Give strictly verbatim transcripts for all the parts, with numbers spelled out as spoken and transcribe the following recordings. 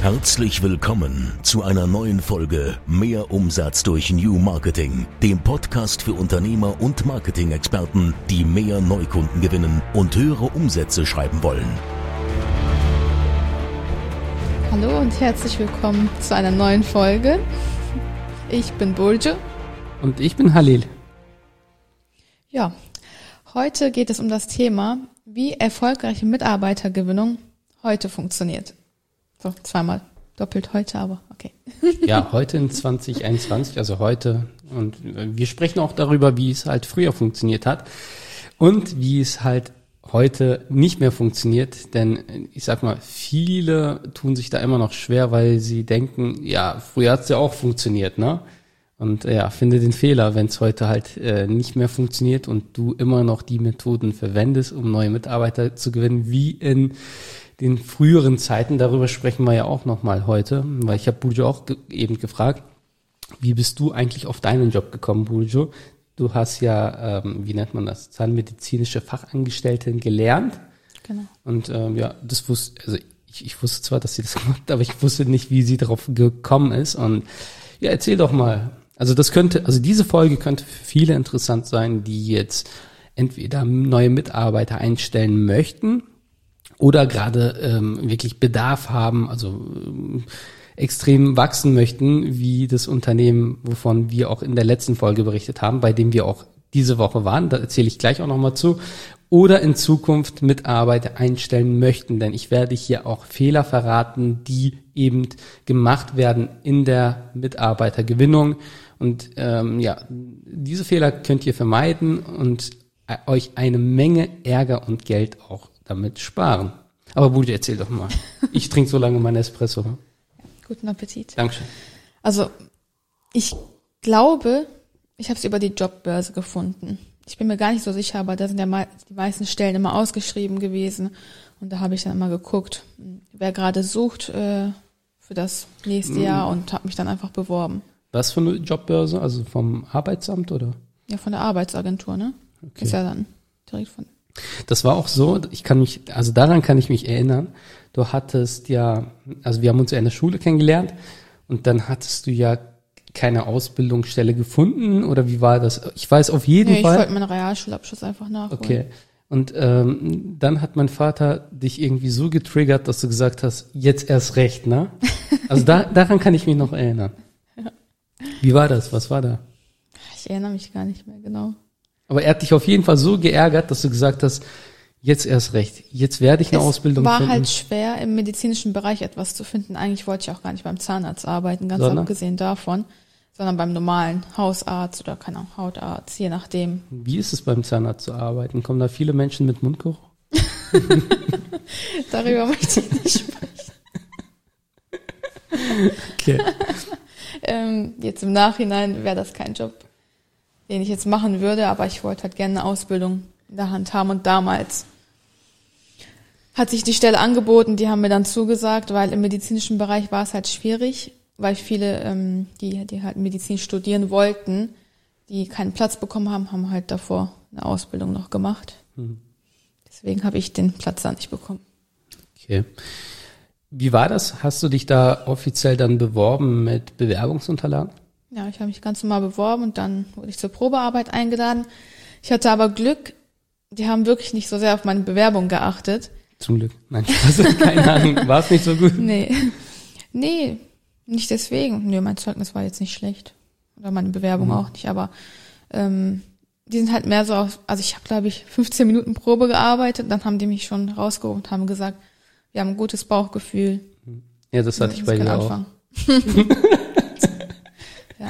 Herzlich willkommen zu einer neuen Folge Mehr Umsatz durch New Marketing, dem Podcast für Unternehmer und Marketing-Experten, die mehr Neukunden gewinnen und höhere Umsätze schreiben wollen. Hallo und herzlich willkommen zu einer neuen Folge. Ich bin Burcu. Und ich bin Halil. Ja, heute geht es um das Thema, wie erfolgreiche Mitarbeitergewinnung heute funktioniert. So, zweimal doppelt heute, aber okay. Ja, heute in zwanzig einundzwanzig, also heute. Und wir sprechen auch darüber, wie es halt früher funktioniert hat und wie es halt heute nicht mehr funktioniert. Denn ich sag mal, viele tun sich da immer noch schwer, weil sie denken, ja, früher hat es ja auch funktioniert, ne? Und ja, finde den Fehler, wenn es heute halt äh, nicht mehr funktioniert und du immer noch die Methoden verwendest, um neue Mitarbeiter zu gewinnen, wie in den früheren Zeiten. Darüber sprechen wir ja auch nochmal heute, weil ich habe Burcu auch ge- eben gefragt, wie bist du eigentlich auf deinen Job gekommen, Burcu? Du hast ja, ähm, wie nennt man das, zahnmedizinische Fachangestellten gelernt. Genau. Und ähm, ja, das wusste, also ich, ich wusste zwar, dass sie das gemacht hat, aber ich wusste nicht, wie sie darauf gekommen ist. Und ja, erzähl doch mal. Also das könnte, also diese Folge könnte für viele interessant sein, die jetzt entweder neue Mitarbeiter einstellen möchten oder gerade ähm, wirklich Bedarf haben, also ähm, extrem wachsen möchten, wie das Unternehmen, wovon wir auch in der letzten Folge berichtet haben, bei dem wir auch diese Woche waren, da erzähle ich gleich auch nochmal zu, oder in Zukunft Mitarbeiter einstellen möchten, denn ich werde hier auch Fehler verraten, die eben gemacht werden in der Mitarbeitergewinnung und ähm, ja, diese Fehler könnt ihr vermeiden und euch eine Menge Ärger und Geld auch damit sparen. Aber Burcu, erzähl doch mal. Ich trinke so lange meinen Espresso. Guten Appetit. Dankeschön. Also, ich glaube, ich habe es über die Jobbörse gefunden. Ich bin mir gar nicht so sicher, aber da sind ja me- die meisten Stellen immer ausgeschrieben gewesen. Und da habe ich dann immer geguckt, wer gerade sucht äh, für das nächste Jahr und habe mich dann einfach beworben. Was für eine Jobbörse? Also vom Arbeitsamt oder? Ja, von der Arbeitsagentur, ne? Okay. Ist ja dann direkt von... Das war auch so, ich kann mich, also daran kann ich mich erinnern, du hattest ja, also wir haben uns ja in der Schule kennengelernt und dann hattest du ja keine Ausbildungsstelle gefunden oder wie war das? Ich weiß auf jeden Nee, Fall. ich wollte meinen Realschulabschluss einfach nachholen. Okay. Und ähm, dann hat mein Vater dich irgendwie so getriggert, dass du gesagt hast, jetzt erst recht, ne? Also da, daran kann ich mich noch erinnern. Ja. Wie war das? Was war da? Ich erinnere mich gar nicht mehr genau. Aber er hat dich auf jeden Fall so geärgert, dass du gesagt hast, jetzt erst recht, jetzt werde ich eine es Ausbildung war finden. halt schwer, im medizinischen Bereich etwas zu finden. Eigentlich wollte ich auch gar nicht beim Zahnarzt arbeiten, ganz Sondern? abgesehen davon, sondern beim normalen Hausarzt oder keine Ahnung, Hautarzt, je nachdem. Wie ist es beim Zahnarzt zu arbeiten? Kommen da viele Menschen mit Mundgeruch? Darüber möchte ich nicht sprechen. Okay. ähm, jetzt im Nachhinein wäre das kein Job, den ich jetzt machen würde, aber ich wollte halt gerne eine Ausbildung in der Hand haben und damals hat sich die Stelle angeboten, die haben mir dann zugesagt, weil im medizinischen Bereich war es halt schwierig, weil viele, ähm, die, die halt Medizin studieren wollten, die keinen Platz bekommen haben, haben halt davor eine Ausbildung noch gemacht. Hm. Deswegen habe ich den Platz da nicht bekommen. Okay. Wie war das? Hast du dich da offiziell dann beworben mit Bewerbungsunterlagen? Ja, ich habe mich ganz normal beworben und dann wurde ich zur Probearbeit eingeladen. Ich hatte aber Glück, die haben wirklich nicht so sehr auf meine Bewerbung geachtet. Zum Glück. Nein, also keine Ahnung. War es nicht so gut? Nee, nee, nicht deswegen. Nee, mein Zeugnis war jetzt nicht schlecht. Oder meine Bewerbung Mhm. auch nicht, aber ähm, die sind halt mehr so auf, also ich habe, glaube ich, fünfzehn Minuten Probe gearbeitet, dann haben die mich schon rausgeholt und haben gesagt, wir haben ein gutes Bauchgefühl. Ja, das hatte ich bei dir auch. Ja.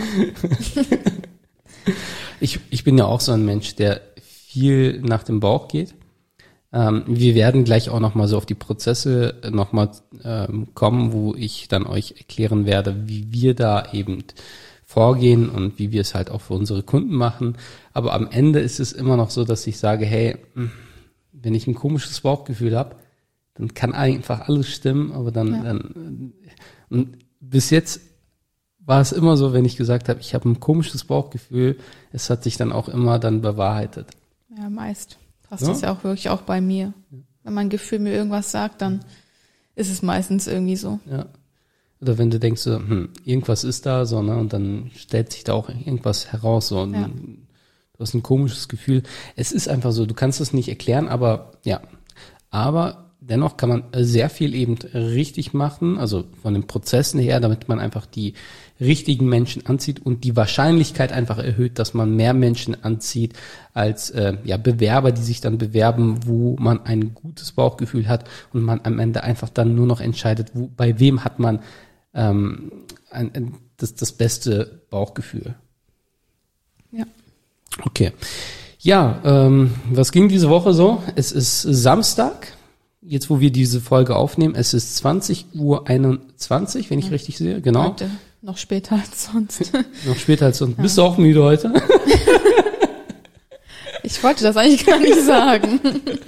Ich, ich bin ja auch so ein Mensch, der viel nach dem Bauch geht. Ähm, wir werden gleich auch nochmal so auf die Prozesse nochmal ähm, kommen, wo ich dann euch erklären werde, wie wir da eben vorgehen und wie wir es halt auch für unsere Kunden machen. Aber am Ende ist es immer noch so, dass ich sage, hey, wenn ich ein komisches Bauchgefühl habe, dann kann einfach alles stimmen, aber dann, Ja. dann und bis jetzt war es immer so, wenn ich gesagt habe, ich habe ein komisches Bauchgefühl, es hat sich dann auch immer dann bewahrheitet. Ja, meist passt Ja? das ja auch wirklich auch bei mir. Wenn mein Gefühl mir irgendwas sagt, dann ist es meistens irgendwie so. Ja. oder wenn du denkst, so, hm, irgendwas ist da, so, ne, und dann stellt sich da auch irgendwas heraus, so, und Ja. du hast ein komisches Gefühl. Es ist einfach so, du kannst es nicht erklären, aber ja, aber dennoch kann man sehr viel eben richtig machen, also von den Prozessen her, damit man einfach die richtigen Menschen anzieht und die Wahrscheinlichkeit einfach erhöht, dass man mehr Menschen anzieht als äh, ja Bewerber, die sich dann bewerben, wo man ein gutes Bauchgefühl hat und man am Ende einfach dann nur noch entscheidet, wo, bei wem hat man ähm, ein, ein, das, das beste Bauchgefühl. Ja. Okay. Ja, ähm, was ging diese Woche so? Es ist Samstag, jetzt wo wir diese Folge aufnehmen. Es ist zwanzig Uhr einundzwanzig, wenn ich Ja. richtig sehe. Genau. Heute noch später als sonst. Noch später als sonst. Bist du auch müde heute? Ich wollte das eigentlich gar nicht sagen.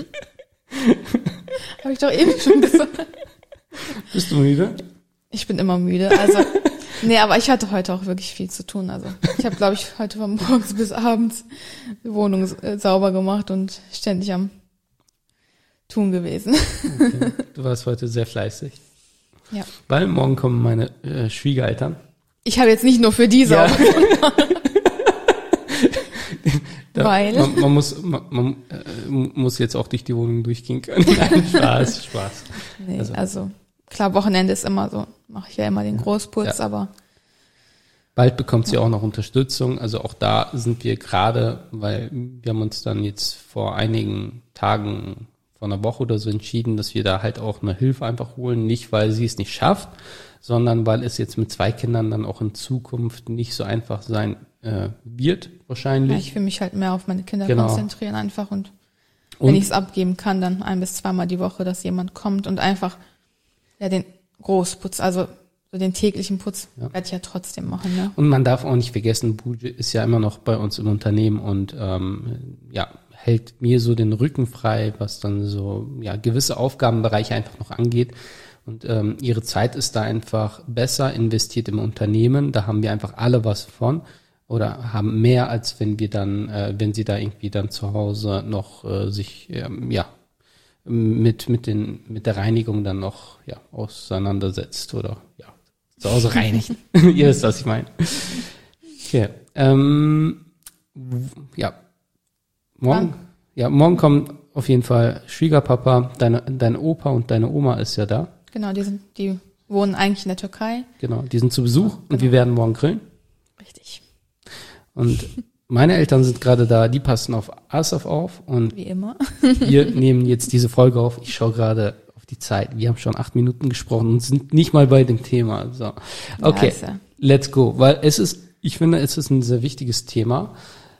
Habe ich doch eben schon gesagt. Bist du müde? Ich bin immer müde. Also, nee, aber ich hatte heute auch wirklich viel zu tun. Also, ich habe, glaube ich, heute von morgens bis abends die Wohnung äh, sauber gemacht und ständig am Tun gewesen. Okay. Du warst heute sehr fleißig. Ja. Weil morgen kommen meine äh, Schwiegereltern. Ich habe jetzt nicht nur für die Ja. sauber gemacht. Da, Weil? Man, man, muss, man, man äh, muss jetzt auch durch die Wohnung durchgehen können. Nein, Spaß, Spaß. Nee, Also- also, klar, Wochenende ist immer so, mache ich ja immer den Großputz, Ja. aber Bald bekommt sie auch noch Unterstützung. Also auch da sind wir gerade, weil wir haben uns dann jetzt vor einigen Tagen, vor einer Woche oder so entschieden, dass wir da halt auch eine Hilfe einfach holen. Nicht, weil sie es nicht schafft, sondern weil es jetzt mit zwei Kindern dann auch in Zukunft nicht so einfach sein äh, wird, wahrscheinlich. ja, ich will mich halt mehr auf meine Kinder Genau. konzentrieren einfach und Und- wenn ich es abgeben kann, dann ein bis zweimal die Woche, dass jemand kommt und einfach ja den Großputz, also so den täglichen Putz Ja. werde ich ja trotzdem machen, ne? Und man darf auch nicht vergessen, Buji ist ja immer noch bei uns im Unternehmen und ähm, ja, hält mir so den Rücken frei, was dann so ja gewisse Aufgabenbereiche einfach noch angeht. Und ähm, ihre Zeit ist da einfach besser investiert im Unternehmen. Da haben wir einfach alle was von oder haben mehr, als wenn wir dann, äh, wenn sie da irgendwie dann zu Hause noch äh, sich ähm, ja mit mit den mit der Reinigung dann noch ja auseinandersetzt oder ja zu Hause reinigt. Ihr wisst, was ich meine. Okay. Ähm, w- ja. Morgen, ja, morgen kommt auf jeden Fall Schwiegerpapa, deine, dein Opa und deine Oma ist ja da. Genau, die sind, die wohnen eigentlich in der Türkei. Genau, die sind zu Besuch und wir werden morgen grillen. Richtig. Und meine Eltern sind gerade da, die passen auf Asaf auf und Wie immer. wir nehmen jetzt diese Folge auf. Ich schaue gerade auf die Zeit. Wir haben schon acht Minuten gesprochen und sind nicht mal bei dem Thema. So. Okay, Ja, ist ja- let's go. Weil es ist, ich finde, es ist ein sehr wichtiges Thema.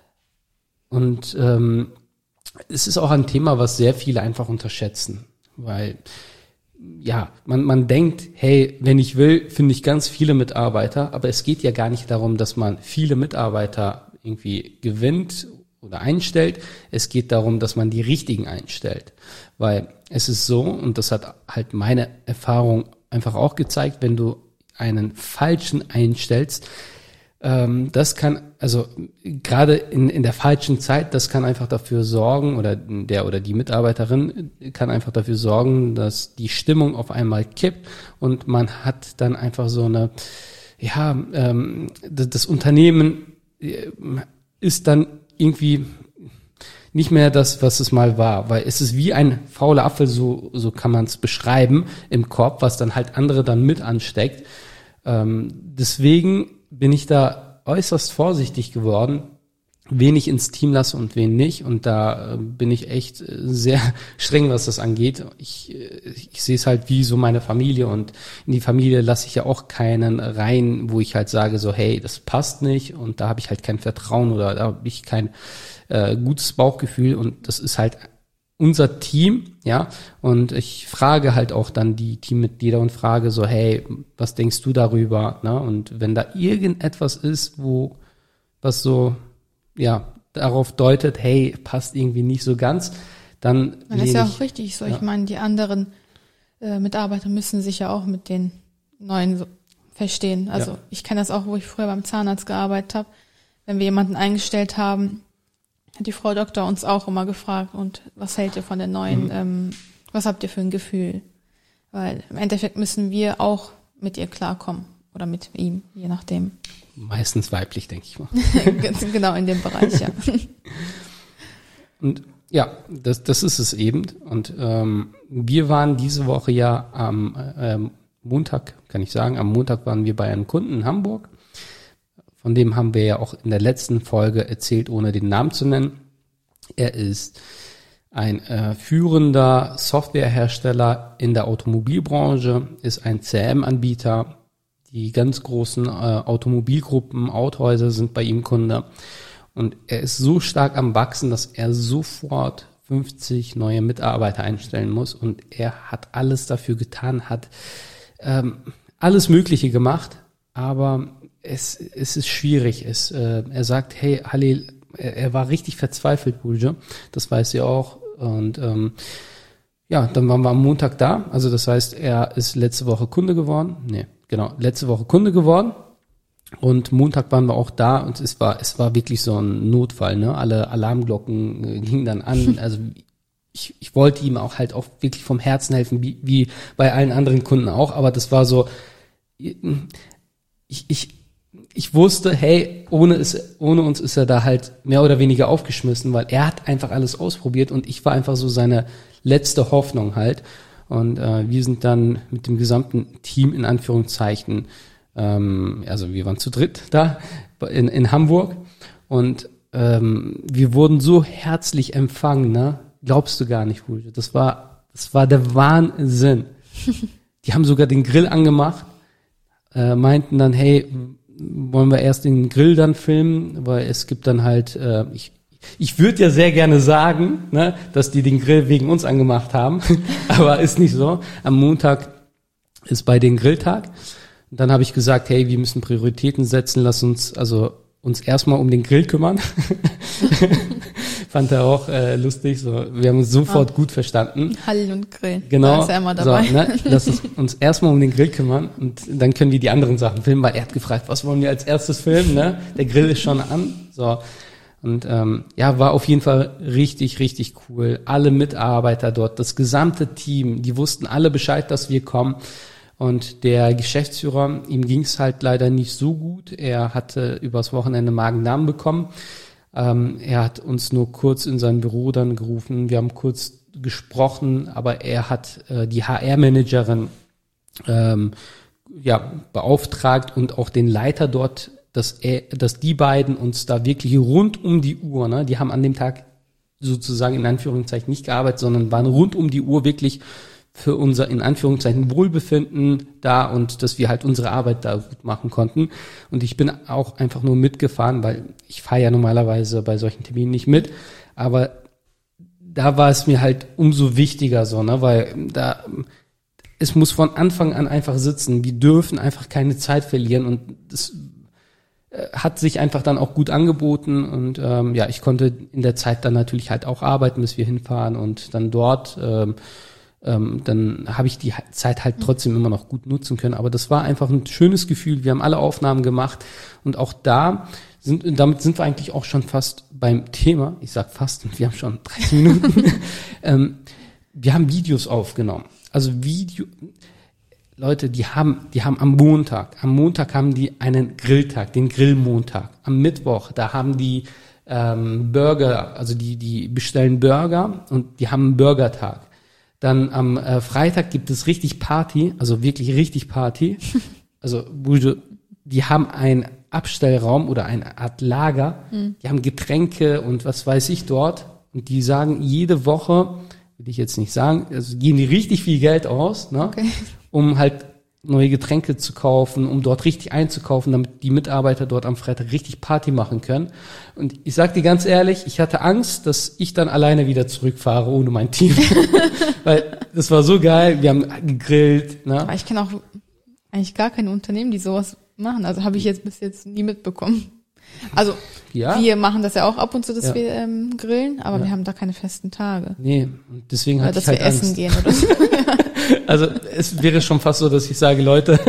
Und ähm, es ist auch ein Thema, was sehr viele einfach unterschätzen. Weil, ja, man, man denkt, hey, wenn ich will, finde ich ganz viele Mitarbeiter. Aber es geht ja gar nicht darum, dass man viele Mitarbeiter irgendwie gewinnt oder einstellt. Es geht darum, dass man die richtigen einstellt. Weil es ist so, und das hat halt meine Erfahrung einfach auch gezeigt, wenn du einen falschen einstellst, ähm, das kann, also gerade in, in der falschen Zeit, das kann einfach dafür sorgen, oder der oder die Mitarbeiterin kann einfach dafür sorgen, dass die Stimmung auf einmal kippt und man hat dann einfach so eine, ja, ähm, das, das Unternehmen ist dann irgendwie nicht mehr das, was es mal war, weil es ist wie ein fauler Apfel, so so kann man es beschreiben im Korb, was dann halt andere dann mit ansteckt. Ähm, deswegen bin ich da äußerst vorsichtig geworden, wen ich ins Team lasse und wen nicht. Und da äh, bin ich echt äh, sehr streng, was das angeht. Ich, äh, ich sehe es halt wie so meine Familie und in die Familie lasse ich ja auch keinen rein, wo ich halt sage so, hey, das passt nicht und da habe ich halt kein Vertrauen oder da habe ich kein äh, gutes Bauchgefühl und das ist halt unser Team, ja, und ich frage halt auch dann die Teammitglieder und frage so, hey, was denkst du darüber, ne? Und wenn da irgendetwas ist, wo, was so, ja, darauf deutet, hey, passt irgendwie nicht so ganz, dann Das ist lehne ja ich- auch richtig so. ja. Ich meine, die anderen äh, Mitarbeiter müssen sich ja auch mit den neuen so verstehen. Also Ja. ich kenne das auch, wo ich früher beim Zahnarzt gearbeitet habe. Wenn wir jemanden eingestellt haben, hat die Frau Doktor uns auch immer gefragt, und was hält ihr von den neuen, Mhm. ähm, was habt ihr für ein Gefühl? Weil im Endeffekt müssen wir auch mit ihr klarkommen oder mit ihm, je nachdem. Meistens weiblich, denke ich mal. Genau, in dem Bereich, ja. Und ja, das, das ist es eben. Und ähm, wir waren diese Woche ja am ähm, Montag, kann ich sagen, am Montag waren wir bei einem Kunden in Hamburg. Von dem haben wir ja auch in der letzten Folge erzählt, ohne den Namen zu nennen. Er ist ein äh, führender Softwarehersteller in der Automobilbranche, ist ein C R M-Anbieter. Die ganz großen äh, Automobilgruppen, Autohäuser sind bei ihm Kunde. Und er ist so stark am Wachsen, dass er sofort fünfzig neue Mitarbeiter einstellen muss. Und er hat alles dafür getan, hat ähm, alles Mögliche gemacht. Aber es, es ist schwierig. Es, äh, er sagt, hey, Halil, er, er war richtig verzweifelt, Bulge. Das weiß er auch. Und ähm, ja, dann waren wir am Montag da. Also das heißt, er ist letzte Woche Kunde geworden. Nee, genau, letzte Woche Kunde geworden. Und Montag waren wir auch da und es war es war wirklich so ein Notfall, ne? Alle Alarmglocken äh, gingen dann an. Also ich, ich wollte ihm auch halt auch wirklich vom Herzen helfen, wie, wie bei allen anderen Kunden auch. Aber das war so, ich ich ich wusste, hey, ohne es ohne uns ist er da halt mehr oder weniger aufgeschmissen, weil er hat einfach alles ausprobiert und ich war einfach so seine letzte Hoffnung halt. Und äh, wir sind dann mit dem gesamten Team in Anführungszeichen, ähm, also wir waren zu dritt da in, in Hamburg und ähm, wir wurden so herzlich empfangen, ne? Glaubst du gar nicht, Bulge. Das war, das war der Wahnsinn. Die haben sogar den Grill angemacht, äh, meinten dann, hey, wollen wir erst den Grill dann filmen, weil es gibt dann halt, äh, ich Ich würde ja sehr gerne sagen, ne, dass die den Grill wegen uns angemacht haben, aber ist nicht so. Am Montag ist bei den Grilltag. Und dann habe ich gesagt, hey, wir müssen Prioritäten setzen, lass uns also uns erstmal um den Grill kümmern. Fand er auch äh, lustig. So, wir haben uns sofort ah. gut verstanden. Hallen und Grill. Genau. Da ist er immer dabei. So, ne, lass uns, uns erstmal um den Grill kümmern und dann können wir die anderen Sachen filmen, weil er hat gefragt, was wollen wir als erstes filmen? Ne? Der Grill ist schon an. So. Und ähm, ja, war auf jeden Fall richtig, richtig cool. Alle Mitarbeiter dort, das gesamte Team, die wussten alle Bescheid, dass wir kommen. Und der Geschäftsführer, ihm ging es halt leider nicht so gut. Er hatte übers Wochenende Magen-Darm bekommen. Ähm, er hat uns nur kurz in sein Büro dann gerufen. Wir haben kurz gesprochen, aber er hat äh, die H R-Managerin ähm, ja beauftragt und auch den Leiter dort, dass er, dass die beiden uns da wirklich rund um die Uhr, ne, die haben an dem Tag sozusagen in Anführungszeichen nicht gearbeitet, sondern waren rund um die Uhr wirklich für unser in Anführungszeichen Wohlbefinden da und dass wir halt unsere Arbeit da gut machen konnten. Und ich bin auch einfach nur mitgefahren, weil ich fahre ja normalerweise bei solchen Terminen nicht mit, aber da war es mir halt umso wichtiger so, ne, weil da es muss von Anfang an einfach sitzen. Wir dürfen einfach keine Zeit verlieren und das hat sich einfach dann auch gut angeboten und ähm, ja, ich konnte in der Zeit dann natürlich halt auch arbeiten, bis wir hinfahren und dann dort, ähm, ähm, dann habe ich die Zeit halt trotzdem immer noch gut nutzen können, aber das war einfach ein schönes Gefühl, wir haben alle Aufnahmen gemacht und auch da sind, damit sind wir eigentlich auch schon fast beim Thema, ich sag fast, und wir haben schon dreißig Minuten, ähm, wir haben Videos aufgenommen, also Video, Leute, die haben, die haben am Montag, am Montag haben die einen Grilltag, den Grillmontag. Am Mittwoch, da haben die ähm, Burger, also die, die bestellen Burger und die haben einen Burgertag. Dann am äh, Freitag gibt es richtig Party, also wirklich richtig Party. Also die haben einen Abstellraum oder eine Art Lager. Mhm. Die haben Getränke und was weiß ich dort. Und die sagen jede Woche, will ich jetzt nicht sagen, also geben die richtig viel Geld aus, ne? Okay. Um halt neue Getränke zu kaufen, um dort richtig einzukaufen, damit die Mitarbeiter dort am Freitag richtig Party machen können. Und ich sag dir ganz ehrlich, ich hatte Angst, dass ich dann alleine wieder zurückfahre ohne mein Team. Weil das war so geil, wir haben gegrillt. Ne? Aber ich kenne auch eigentlich gar keine Unternehmen, die sowas machen. Also habe ich jetzt bis jetzt nie mitbekommen. Also ja. Wir machen das ja auch ab und zu, dass ja. wir ähm, grillen, aber ja. wir haben da keine festen Tage. Nee, deswegen hatte oder ich halt dass wir Angst. essen gehen oder so. Also es wäre schon fast so, dass ich sage, Leute,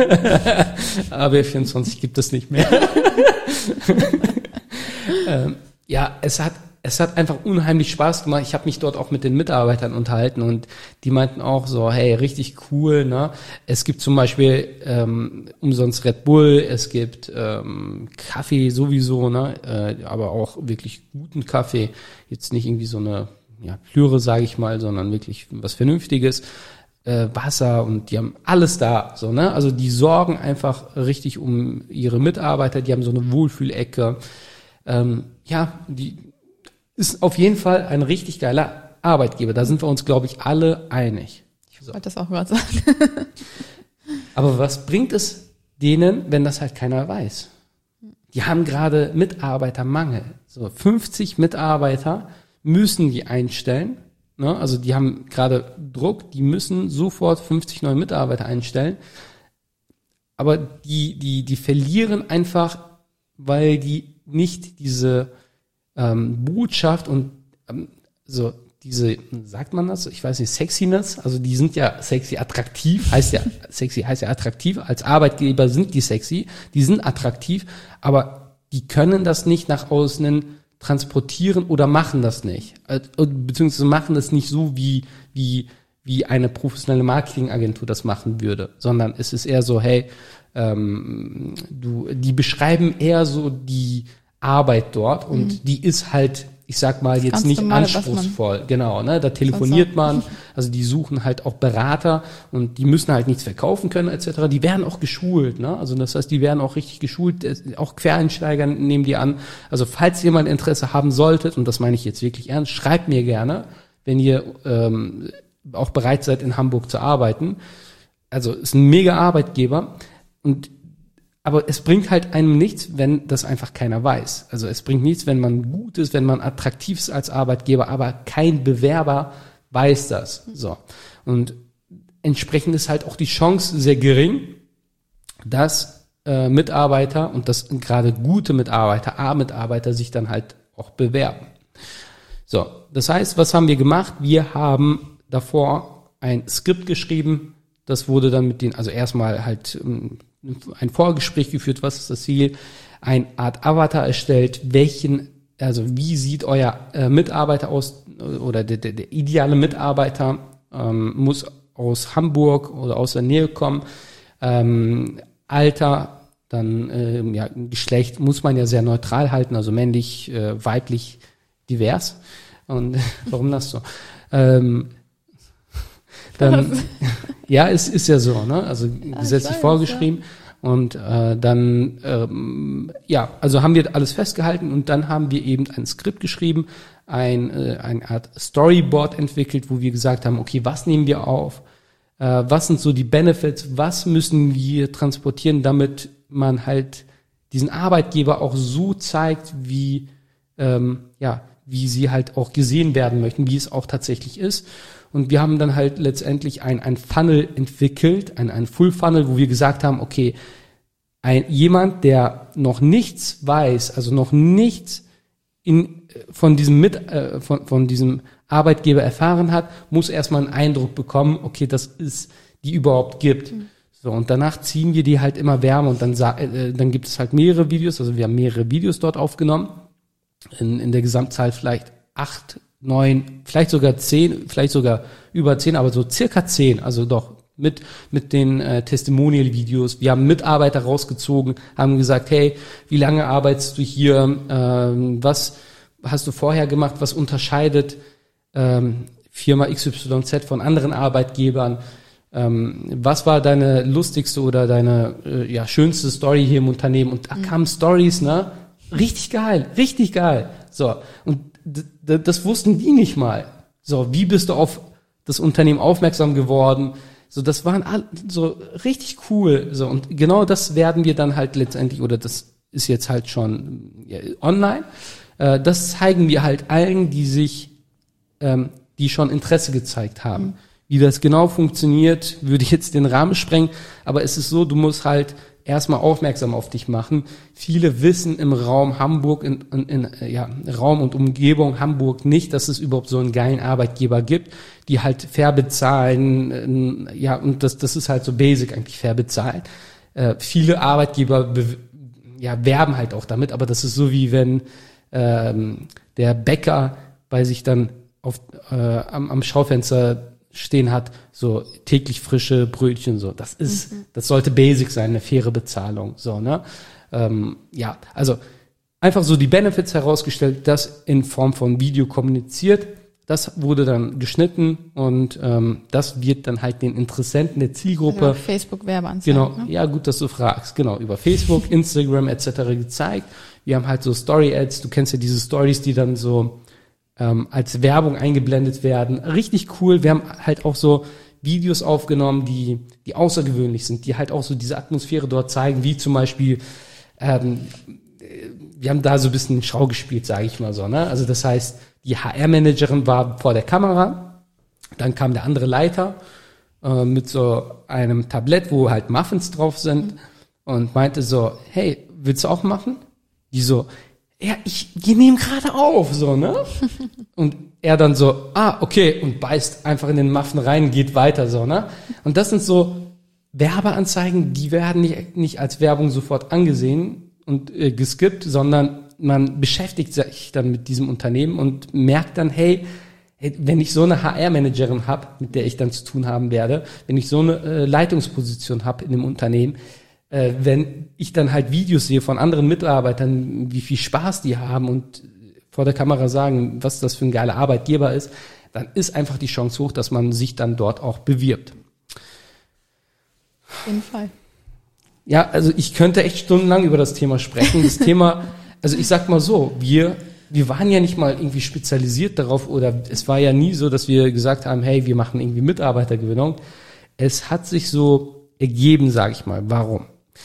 A B vierundzwanzig gibt es nicht mehr. ähm, ja, es hat es hat einfach unheimlich Spaß gemacht. Ich habe mich dort auch mit den Mitarbeitern unterhalten und die meinten auch so, hey, richtig cool, ne? Es gibt zum Beispiel ähm, umsonst Red Bull, es gibt ähm, Kaffee sowieso, ne? Äh, aber auch wirklich guten Kaffee. Jetzt nicht irgendwie so eine ja, Plüre, sage ich mal, sondern wirklich was Vernünftiges. Äh, Wasser und die haben alles da, so, ne? Also die sorgen einfach richtig um ihre Mitarbeiter, die haben so eine Wohlfühlecke. Ähm, ja, die ist auf jeden Fall ein richtig geiler Arbeitgeber. Da sind wir uns, glaube ich, alle einig. Ich wollte das auch gerade sagen. Aber was bringt es denen, wenn das halt keiner weiß? Die haben gerade Mitarbeitermangel. So fünfzig Mitarbeiter müssen die einstellen. Ne? Also die haben gerade Druck, die müssen sofort fünfzig neue Mitarbeiter einstellen. Aber die, die, die verlieren einfach, weil die nicht diese ähm, Botschaft und ähm, so diese, sagt man das? Ich weiß nicht, Sexiness, also die sind ja sexy, attraktiv, heißt ja, sexy heißt ja attraktiv, als Arbeitgeber sind die sexy, die sind attraktiv, aber die können das nicht nach außen transportieren oder machen das nicht, beziehungsweise machen das nicht so, wie, wie, wie eine professionelle Marketingagentur das machen würde, sondern es ist eher so, hey, ähm, du, die beschreiben eher so die Arbeit dort und mhm. die ist halt, ich sag mal, jetzt nicht normale, anspruchsvoll. Genau, ne? Da telefoniert man, also die suchen halt auch Berater und die müssen halt nichts verkaufen können et cetera. Die werden auch geschult, ne? Also das heißt, die werden auch richtig geschult, auch Quereinsteiger nehmen die an. Also falls ihr mal Interesse haben solltet, und das meine ich jetzt wirklich ernst, schreibt mir gerne, wenn ihr ähm, auch bereit seid, in Hamburg zu arbeiten. Also ist ein mega Arbeitgeber und aber es bringt halt einem nichts, wenn das einfach keiner weiß. Also es bringt nichts, wenn man gut ist, wenn man attraktiv ist als Arbeitgeber, aber kein Bewerber weiß das. So. Und entsprechend ist halt auch die Chance sehr gering, dass äh, Mitarbeiter und dass gerade gute Mitarbeiter, A-Mitarbeiter sich dann halt auch bewerben. So. Das heißt, was haben wir gemacht? Wir haben davor ein Skript geschrieben. Das wurde dann mit den, also erstmal halt ein Vorgespräch geführt, was ist das Ziel, eine Art Avatar erstellt, welchen, also wie sieht euer äh, Mitarbeiter aus oder der, der, der ideale Mitarbeiter ähm, muss aus Hamburg oder aus der Nähe kommen, ähm, Alter, dann äh, ja, Geschlecht muss man ja sehr neutral halten, also männlich, äh, weiblich, divers. Und warum das so? Ähm, dann ja, es ist ja so, ne? Also gesetzlich weiß, vorgeschrieben. Ja. Und äh, dann, ähm, ja, also haben wir alles festgehalten und dann haben wir eben ein Skript geschrieben, ein, äh, eine Art Storyboard entwickelt, wo wir gesagt haben, okay, was nehmen wir auf? Äh, was sind so die Benefits? Was müssen wir transportieren, damit man halt diesen Arbeitgeber auch so zeigt, wie, ähm, ja, wie sie halt auch gesehen werden möchten, wie es auch tatsächlich ist. Und wir haben dann halt letztendlich ein, ein Funnel entwickelt, ein, ein Full Funnel, wo wir gesagt haben, okay, ein, jemand, der noch nichts weiß, also noch nichts in, von diesem mit, äh, von, von diesem Arbeitgeber erfahren hat, muss erstmal einen Eindruck bekommen, okay, das ist, die überhaupt gibt. Mhm. So, und danach ziehen wir die halt immer wärmer und dann, äh, dann gibt es halt mehrere Videos, also wir haben mehrere Videos dort aufgenommen, in, in der Gesamtzahl vielleicht acht, neun, vielleicht sogar zehn, vielleicht sogar über zehn, aber so circa zehn, also doch mit mit den äh, Testimonial-Videos. Wir haben Mitarbeiter rausgezogen, haben gesagt, hey, wie lange arbeitest du hier, ähm, was hast du vorher gemacht, was unterscheidet ähm, Firma X Y Z von anderen Arbeitgebern, ähm, was war deine lustigste oder deine äh, ja schönste Story hier im Unternehmen? Und da mhm. kamen Stories, ne? Richtig geil, richtig geil. So, und d- d- das wussten die nicht mal. So, wie bist du auf das Unternehmen aufmerksam geworden? So, das waren all, so richtig cool. So, und genau das werden wir dann halt letztendlich, oder das ist jetzt halt schon ja, online. Äh, das zeigen wir halt allen, die sich, ähm, die schon Interesse gezeigt haben. Mhm. Wie das genau funktioniert, würde ich jetzt den Rahmen sprengen. Aber es ist so, du musst halt erstmal aufmerksam auf dich machen. Viele wissen im Raum Hamburg, in, in, in ja, Raum und Umgebung Hamburg nicht, dass es überhaupt so einen geilen Arbeitgeber gibt, die halt fair bezahlen. Ja, und das, das ist halt so basic eigentlich, fair bezahlen. Äh, viele Arbeitgeber be, ja, werben halt auch damit, aber das ist so wie wenn ähm, der Bäcker bei sich dann auf, äh, am, am Schaufenster stehen hat, so täglich frische Brötchen, so. Das ist, mhm. das sollte basic sein, eine faire Bezahlung, so, ne? Ähm, ja, also einfach so die Benefits herausgestellt, das in Form von Video kommuniziert. Das wurde dann geschnitten und ähm, das wird dann halt den Interessenten der Zielgruppe. Also Facebook-Werbeanzeigen. Genau, ne? Ja, gut, dass du fragst. Genau, über Facebook, Instagram et cetera gezeigt. Wir haben halt so Story-Ads. Du kennst ja diese Stories, die dann so ähm, als Werbung eingeblendet werden. Richtig cool. Wir haben halt auch so Videos aufgenommen, die die außergewöhnlich sind, die halt auch so diese Atmosphäre dort zeigen, wie zum Beispiel ähm, wir haben da so ein bisschen Schau gespielt, sage ich mal so. Ne? Also das heißt, die H R-Managerin war vor der Kamera, dann kam der andere Leiter äh, mit so einem Tablett, wo halt Muffins drauf sind und meinte so, hey, willst du auch Muffin? Die so, ja, ich, wir nehmen gerade auf, so, ne? Und er dann so, ah, okay, und beißt einfach in den Muffin rein, geht weiter, so, ne? Und das sind so Werbeanzeigen, die werden nicht, nicht als Werbung sofort angesehen und äh, geskippt, sondern man beschäftigt sich dann mit diesem Unternehmen und merkt dann, hey, wenn ich so eine H R-Managerin habe, mit der ich dann zu tun haben werde, wenn ich so eine äh, Leitungsposition habe in dem Unternehmen, äh, wenn ich dann halt Videos sehe von anderen Mitarbeitern, wie viel Spaß die haben und vor der Kamera sagen, was das für ein geiler Arbeitgeber ist, dann ist einfach die Chance hoch, dass man sich dann dort auch bewirbt. Auf jeden Fall. Ja, also ich könnte echt stundenlang über das Thema sprechen. Das Thema, also ich sag mal so, wir wir waren ja nicht mal irgendwie spezialisiert darauf oder es war ja nie so, dass wir gesagt haben, hey, wir machen irgendwie Mitarbeitergewinnung. Es hat sich so ergeben, sage ich mal. Warum?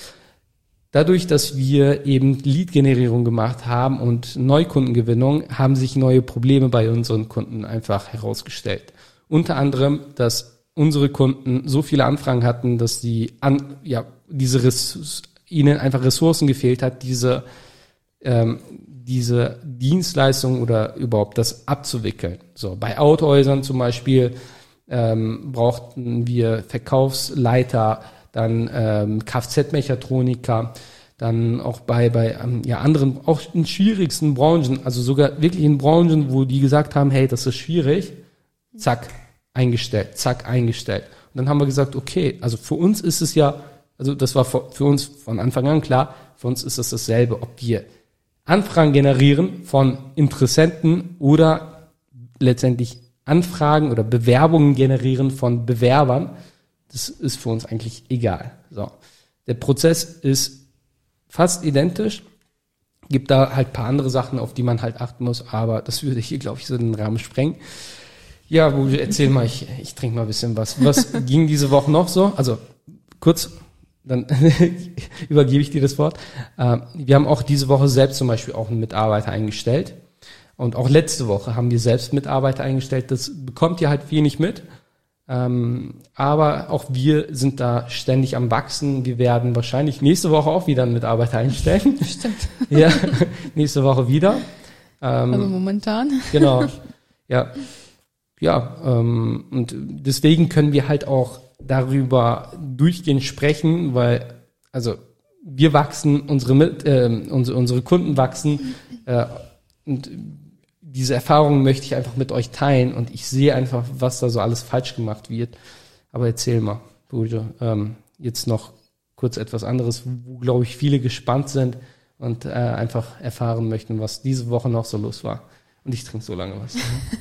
Dadurch, dass wir eben Lead-Generierung gemacht haben und Neukundengewinnung, haben sich neue Probleme bei unseren Kunden einfach herausgestellt. Unter anderem, dass unsere Kunden so viele Anfragen hatten, dass die an, ja, diese Ressourcen, ihnen einfach Ressourcen gefehlt hat, diese ähm, diese Dienstleistung oder überhaupt das abzuwickeln. So, bei Autohäusern zum Beispiel ähm, brauchten wir Verkaufsleiter, dann ähm, Kfz-Mechatroniker, dann auch bei bei ähm, ja anderen, auch in schwierigsten Branchen, also sogar wirklich in Branchen, wo die gesagt haben, hey, das ist schwierig, zack, eingestellt, zack, eingestellt. Und dann haben wir gesagt, okay, also für uns ist es ja, also das war für uns von Anfang an klar, für uns ist es dasselbe, ob wir Anfragen generieren von Interessenten oder letztendlich Anfragen oder Bewerbungen generieren von Bewerbern. Das ist für uns eigentlich egal. So. Der Prozess ist fast identisch. Gibt da halt ein paar andere Sachen, auf die man halt achten muss, aber das würde hier, glaube ich, so den Rahmen sprengen. Ja, Buja, erzähl mal, ich, ich trinke mal ein bisschen was. Was ging diese Woche noch so? Also kurz, dann übergebe ich dir das Wort. Wir haben auch diese Woche selbst zum Beispiel auch einen Mitarbeiter eingestellt. Und auch letzte Woche haben wir selbst Mitarbeiter eingestellt. Das bekommt ihr halt wenig mit. Aber auch wir sind da ständig am Wachsen. Wir werden wahrscheinlich nächste Woche auch wieder einen Mitarbeiter einstellen. Stimmt. Ja, nächste Woche wieder. Also momentan. Genau. Ja. Ja, und deswegen können wir halt auch darüber durchgehend sprechen, weil, also, wir wachsen, unsere, Mit, äh, unsere, unsere Kunden wachsen, äh, und diese Erfahrungen möchte ich einfach mit euch teilen und ich sehe einfach, was da so alles falsch gemacht wird. Aber erzähl mal, Buja, ähm, jetzt noch kurz etwas anderes, wo, glaube ich, viele gespannt sind und äh, einfach erfahren möchten, was diese Woche noch so los war. Und ich trinke so lange was.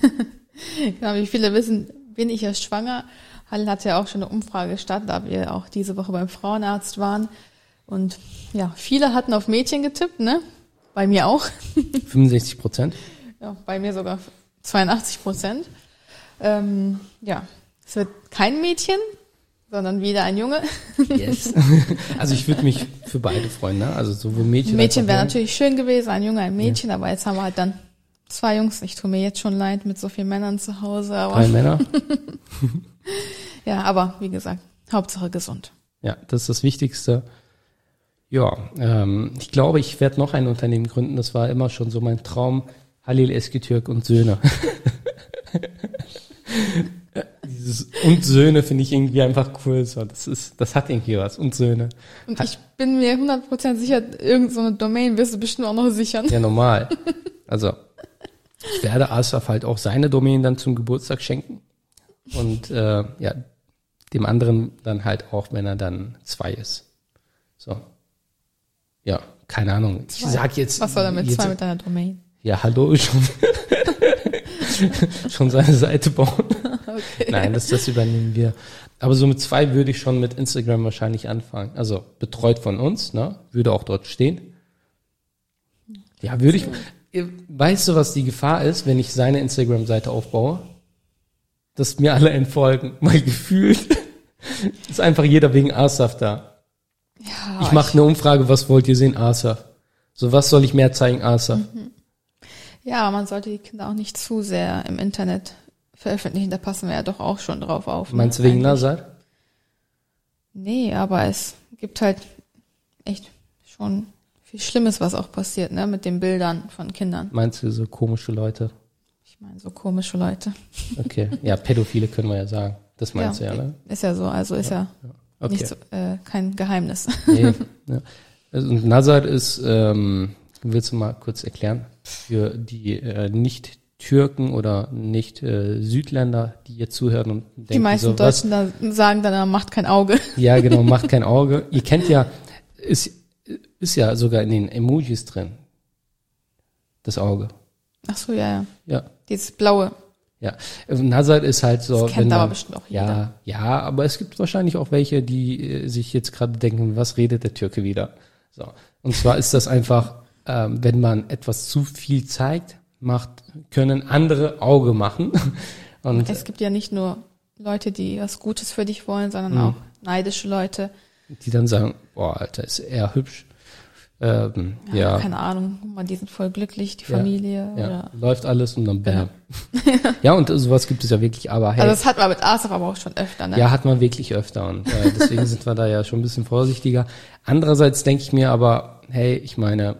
Genau, wie viele wissen, bin ich erst schwanger. Hall hat ja auch schon eine Umfrage gestartet, da wir auch diese Woche beim Frauenarzt waren. Und ja, viele hatten auf Mädchen getippt, ne? Bei mir auch. fünfundsechzig Prozent? Ja, bei mir sogar zweiundachtzig Prozent. Ähm, ja, es wird kein Mädchen, sondern wieder ein Junge. Yes. Also ich würde mich für beide freuen, ne? Also sowohl Mädchen Ein Mädchen wäre Junge. natürlich schön gewesen, ein Junge, ein Mädchen, Ja. aber jetzt haben wir halt dann zwei Jungs. Ich tue mir jetzt schon leid mit so vielen Männern zu Hause. Aber Drei Männer? ja, aber wie gesagt, Hauptsache gesund. Ja, das ist das Wichtigste. Ja, ähm, ich glaube, ich werde noch ein Unternehmen gründen. Das war immer schon so mein Traum. Halil Eskitürk und Söhne. Dieses und Söhne finde ich irgendwie einfach cool. So, das ist, das hat irgendwie was. Und Söhne. Und ich bin mir hundert Prozent sicher, irgend so eine Domain wirst du bestimmt auch noch sichern. Ja, normal. Also ich werde Asaf halt auch seine Domain dann zum Geburtstag schenken und äh, ja, dem anderen dann halt auch, wenn er dann zwei ist. So. Ja, keine Ahnung. Ich sag jetzt. Was soll er mit jetzt, zwei mit deiner Domain? Ja, hallo, schon, schon seine Seite bauen. Okay. Nein, das, das übernehmen wir. Aber so mit zwei würde ich schon mit Instagram wahrscheinlich anfangen. Also betreut von uns, ne? Würde auch dort stehen. Ja, würde ich. Weißt du, was die Gefahr ist, wenn ich seine Instagram-Seite aufbaue? Dass mir alle entfolgen. Weil gefühlt ist einfach jeder wegen Asaf da. Ja, ich mache eine Umfrage, was wollt ihr sehen? Asaf. So, was soll ich mehr zeigen? Asaf. Mhm. Ja, man sollte die Kinder auch nicht zu sehr im Internet veröffentlichen. Da passen wir ja doch auch schon drauf auf. Ne? Meinst du wegen Nazar? Nee, aber es gibt halt echt schon viel Schlimmes, was auch passiert, ne, mit den Bildern von Kindern. Meinst du so komische Leute? Ich meine, so komische Leute. Okay, ja, Pädophile können wir ja sagen. Das meinst ja, du ja, ne? Ist ja so, also ist ja, ja. ja Okay. nicht so, äh, kein Geheimnis. Nee, ja. Also, und Nazar ist, ähm, willst du mal kurz erklären, für die äh, Nicht-Türken oder Nicht-Südländer, die jetzt zuhören und denken, die meisten so, Deutschen da sagen dann, er macht kein Auge. Ja, genau, macht kein Auge. Ihr kennt ja, ist, ist ja sogar in den Emojis drin, das Auge. Ach so, ja, ja. Ja. Dieses blaue. Ja, Nazar ist halt so. Das kennt wenn aber man, bestimmt auch jeder. Ja, ja, aber es gibt wahrscheinlich auch welche, die äh, sich jetzt gerade denken, was redet der Türke wieder? So. Und zwar ist das einfach, ähm, wenn man etwas zu viel zeigt, macht, können andere Auge machen. Und Es gibt ja nicht nur Leute, die was Gutes für dich wollen, sondern Mhm. auch neidische Leute. die dann sagen, boah, Alter, ist eher hübsch. Ähm, Ja, ja, keine Ahnung, guck mal, die sind voll glücklich, die Ja, Familie. ja, Oder läuft alles und dann bam. Ja, und sowas gibt es ja wirklich, aber hey. Also das hat man mit Asaf aber auch schon öfter, ne? Ja, hat man wirklich öfter und äh, deswegen sind wir da ja schon ein bisschen vorsichtiger. Andererseits denke ich mir aber, hey, ich meine,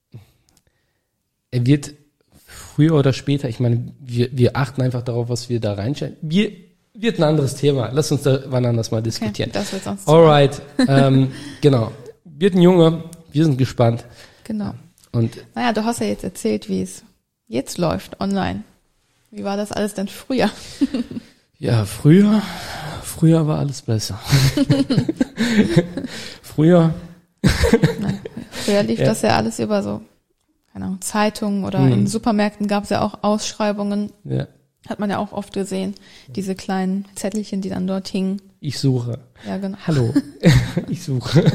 er wird früher oder später, ich meine, wir, wir achten einfach darauf, was wir da reinstellen. Wir wird ein anderes Thema. Lass uns da wann anders mal diskutieren. Okay, das wird sonst. Alright, ähm, genau. Wird ein Junge, wir sind gespannt. Genau. Und Naja, du hast ja jetzt erzählt, wie es jetzt läuft online. Wie war das alles denn früher? ja, früher, früher war alles besser. früher. Nein, früher lief Ja. das ja alles über so, keine Ahnung, Zeitungen oder Mhm. in Supermärkten gab es ja auch Ausschreibungen. Ja, Hat man ja auch oft gesehen. Diese kleinen Zettelchen, die dann dort hingen. ich suche. Ja, genau. Hallo, ich suche.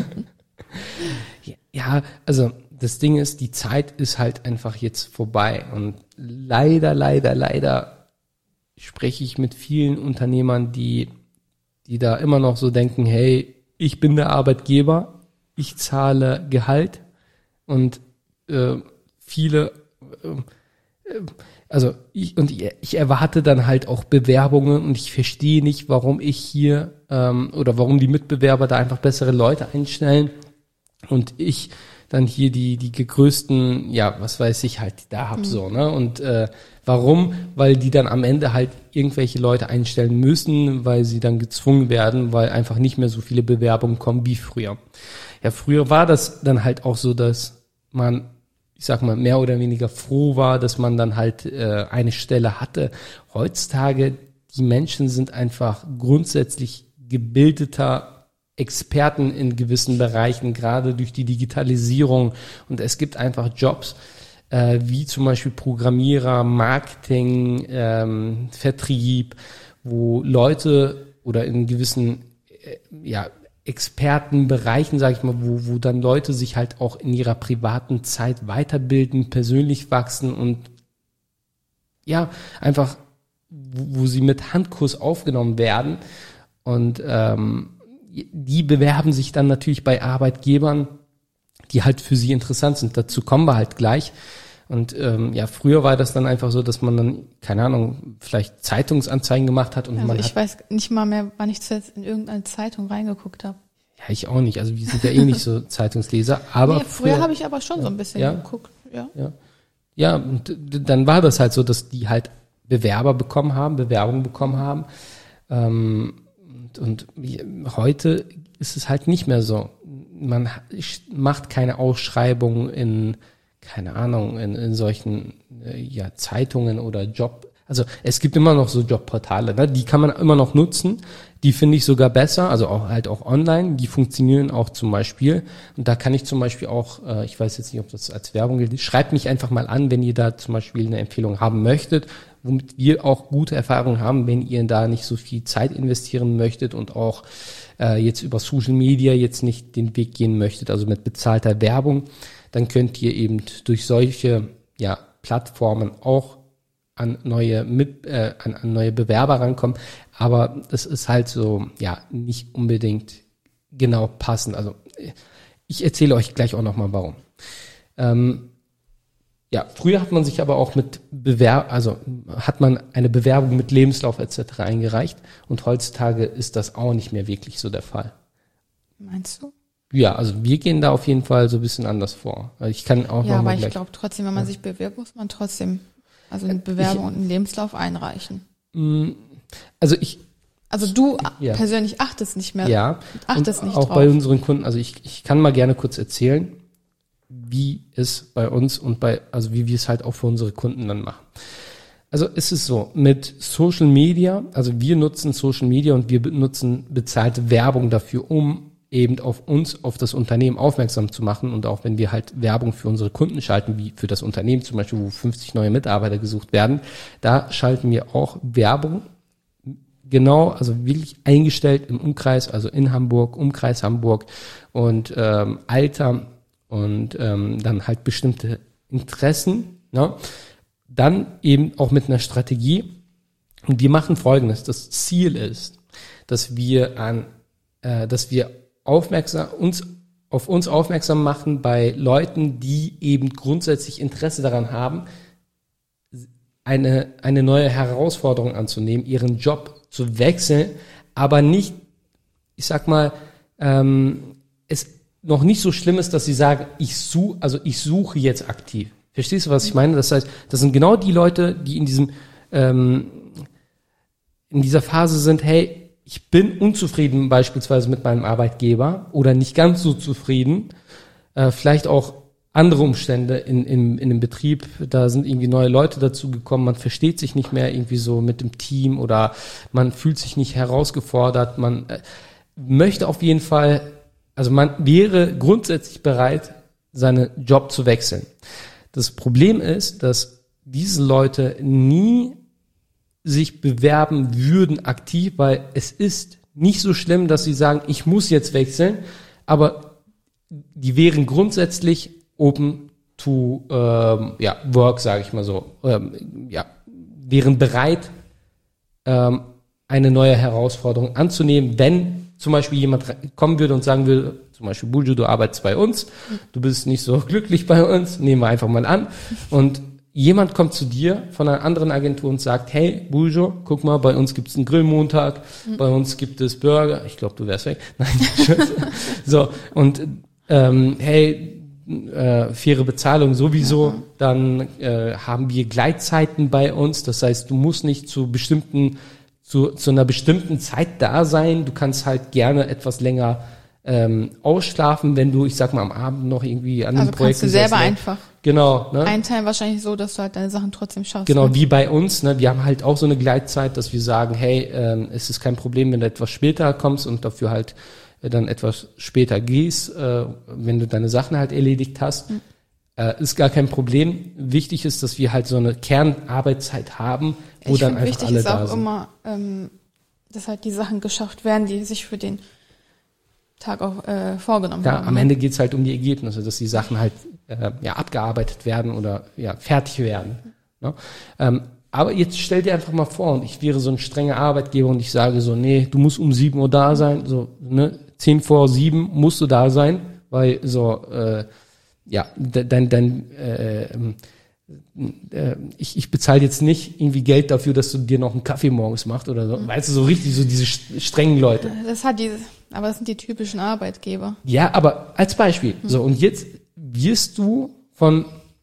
Ja, also das Ding ist, die Zeit ist halt einfach jetzt vorbei und leider, leider, leider spreche ich mit vielen Unternehmern, die, die da immer noch so denken, hey, ich bin der Arbeitgeber, ich zahle Gehalt und äh, viele, äh, also ich und ich, ich erwarte dann halt auch Bewerbungen und ich verstehe nicht, warum ich hier ähm, oder warum die Mitbewerber da einfach bessere Leute einstellen und ich dann hier die die größten, ja, was weiß ich halt, da hab so, ne? Und äh, warum? Weil die dann am Ende halt irgendwelche Leute einstellen müssen, weil sie dann gezwungen werden, weil einfach nicht mehr so viele Bewerbungen kommen wie früher. Ja, früher war das dann halt auch so, dass man, ich sag mal, mehr oder weniger froh war, dass man dann halt äh, eine Stelle hatte. Heutzutage, die Menschen sind einfach grundsätzlich gebildeter Experten in gewissen Bereichen, gerade durch die Digitalisierung. Und es gibt einfach Jobs, äh, wie zum Beispiel Programmierer, Marketing, ähm, Vertrieb, wo Leute oder in gewissen äh, ja, Expertenbereichen, sage ich mal, wo, wo dann Leute sich halt auch in ihrer privaten Zeit weiterbilden, persönlich wachsen und ja, einfach, wo, wo sie mit Handkurs aufgenommen werden. Und ähm, die bewerben sich dann natürlich bei Arbeitgebern, die halt für sie interessant sind. Dazu kommen wir halt gleich. Und ähm, ja, früher war das dann einfach so, dass man dann, keine Ahnung, vielleicht Zeitungsanzeigen gemacht hat und Also man ich hat, weiß nicht mal mehr, wann ich zuletzt in irgendeine Zeitung reingeguckt habe. ja, ich auch nicht. Also wir sind ja eh nicht so Zeitungsleser, aber Nee, früher habe ich aber schon so ein bisschen Ja. geguckt. Ja. Ja, ja, und d- dann war das halt so, dass die halt Bewerber bekommen haben, Bewerbungen bekommen haben. Ähm, und, und wie- heute ist es halt nicht mehr so. Man ha- macht keine Ausschreibung in, keine Ahnung, in, in solchen äh, ja, Zeitungen oder Job, also es gibt immer noch so Jobportale, ne? Die kann man immer noch nutzen, die finde ich sogar besser, also auch halt auch online, die funktionieren auch zum Beispiel und da kann ich zum Beispiel auch, äh, ich weiß jetzt nicht, ob das als Werbung gilt, schreibt mich einfach mal an, wenn ihr da zum Beispiel eine Empfehlung haben möchtet, womit wir auch gute Erfahrungen haben, wenn ihr da nicht so viel Zeit investieren möchtet und auch äh, jetzt über Social Media jetzt nicht den Weg gehen möchtet, also mit bezahlter Werbung, dann könnt ihr eben durch solche ja, Plattformen auch an neue mit äh, an, an neue Bewerber rankommen, aber das ist halt so ja nicht unbedingt genau passend. Also ich erzähle euch gleich auch nochmal warum. Ähm, ja, früher hat man sich aber auch mit Bewerb, also hat man eine Bewerbung mit Lebenslauf et cetera eingereicht und heutzutage ist das auch nicht mehr wirklich so der Fall. Meinst du? Ja, also wir gehen da auf jeden Fall so ein bisschen anders vor. Ich kann auch ja, noch mal aber gleich. Ich glaube trotzdem, wenn man sich bewirbt, muss man trotzdem also eine Bewerbung ich, und einen Lebenslauf einreichen. Also ich Also du ja. persönlich achtest nicht mehr. Ja, achtest und nicht auch drauf. Bei unseren Kunden, also ich, ich kann mal gerne kurz erzählen, wie es bei uns und bei, also wie wir es halt auch für unsere Kunden dann machen. Also es ist so, mit Social Media, also wir nutzen Social Media und wir nutzen bezahlte Werbung dafür, um eben auf uns, auf das Unternehmen aufmerksam zu machen und auch wenn wir halt Werbung für unsere Kunden schalten, wie für das Unternehmen zum Beispiel, wo fünfzig neue Mitarbeiter gesucht werden, da schalten wir auch Werbung genau, also wirklich eingestellt im Umkreis, also in Hamburg, Umkreis Hamburg und ähm, Alter und ähm, dann halt bestimmte Interessen, ne? Dann eben auch mit einer Strategie und wir machen Folgendes, das Ziel ist, dass wir an, äh, dass wir aufmerksam, uns, auf uns aufmerksam machen bei Leuten, die eben grundsätzlich Interesse daran haben, eine, eine neue Herausforderung anzunehmen, ihren Job zu wechseln, aber nicht, ich sag mal, ähm, es noch nicht so schlimm ist, dass sie sagen, ich suche, also ich suche jetzt aktiv. Verstehst du, was ich meine? Das heißt, das sind genau die Leute, die in diesem, ähm, in dieser Phase sind, hey, ich bin unzufrieden beispielsweise mit meinem Arbeitgeber oder nicht ganz so zufrieden, äh, vielleicht auch andere Umstände in, in, in dem Betrieb, da sind irgendwie neue Leute dazu gekommen, man versteht sich nicht mehr irgendwie so mit dem Team oder man fühlt sich nicht herausgefordert, man äh, möchte auf jeden Fall, also man wäre grundsätzlich bereit, seinen Job zu wechseln. Das Problem ist, dass diese Leute nie sich bewerben würden aktiv, weil es ist nicht so schlimm, dass sie sagen, ich muss jetzt wechseln, aber die wären grundsätzlich open to ähm, ja, work, sage ich mal so, ähm, ja, wären bereit, ähm, eine neue Herausforderung anzunehmen, wenn zum Beispiel jemand kommen würde und sagen würde, zum Beispiel, Burcu, du arbeitest bei uns, du bist nicht so glücklich bei uns, nehmen wir einfach mal an und jemand kommt zu dir von einer anderen Agentur und sagt, hey, Burcu, guck mal, bei uns gibt es einen Grillmontag, mhm. bei uns gibt es Burger, ich glaube, du wärst weg. Nein, so, und ähm, hey, äh, faire Bezahlung sowieso, mhm. dann äh, haben wir Gleitzeiten bei uns, das heißt, du musst nicht zu bestimmten, zu, zu einer bestimmten Zeit da sein, du kannst halt gerne etwas länger ähm, ausschlafen, wenn du, ich sag mal, am Abend noch irgendwie an also einem Projekt kannst du selber ne? einfach genau, ne? einteilen, wahrscheinlich so, dass du halt deine Sachen trotzdem schaffst. Genau, ne? wie bei uns, ne? Wir haben halt auch so eine Gleitzeit, dass wir sagen, hey, ähm, es ist kein Problem, wenn du etwas später kommst und dafür halt äh, dann etwas später gehst, äh, wenn du deine Sachen halt erledigt hast. Mhm. Äh, ist gar kein Problem. Wichtig ist, dass wir halt so eine Kernarbeitszeit haben, wo ich dann einfach wichtig alle ist da auch sind. immer, ähm, dass halt die Sachen geschafft werden, die sich für den Tag auch äh, vorgenommen ja, haben. Am ne? Ende geht's halt um die Ergebnisse, dass die Sachen halt äh, ja abgearbeitet werden oder ja fertig werden. Ne? Ähm, aber jetzt stell dir einfach mal vor, und ich wäre so ein strenger Arbeitgeber und ich sage so, nee, du musst um sieben Uhr da sein, so ne, zehn vor sieben musst du da sein, weil so äh, ja dein dein äh, äh, ich ich bezahle jetzt nicht irgendwie Geld dafür, dass du dir noch einen Kaffee morgens machst oder so, mhm. weißt du, so richtig so diese strengen Leute. Das hat diese Aber das sind die typischen Arbeitgeber. Ja, aber als Beispiel. Mhm. So, und jetzt wirst du von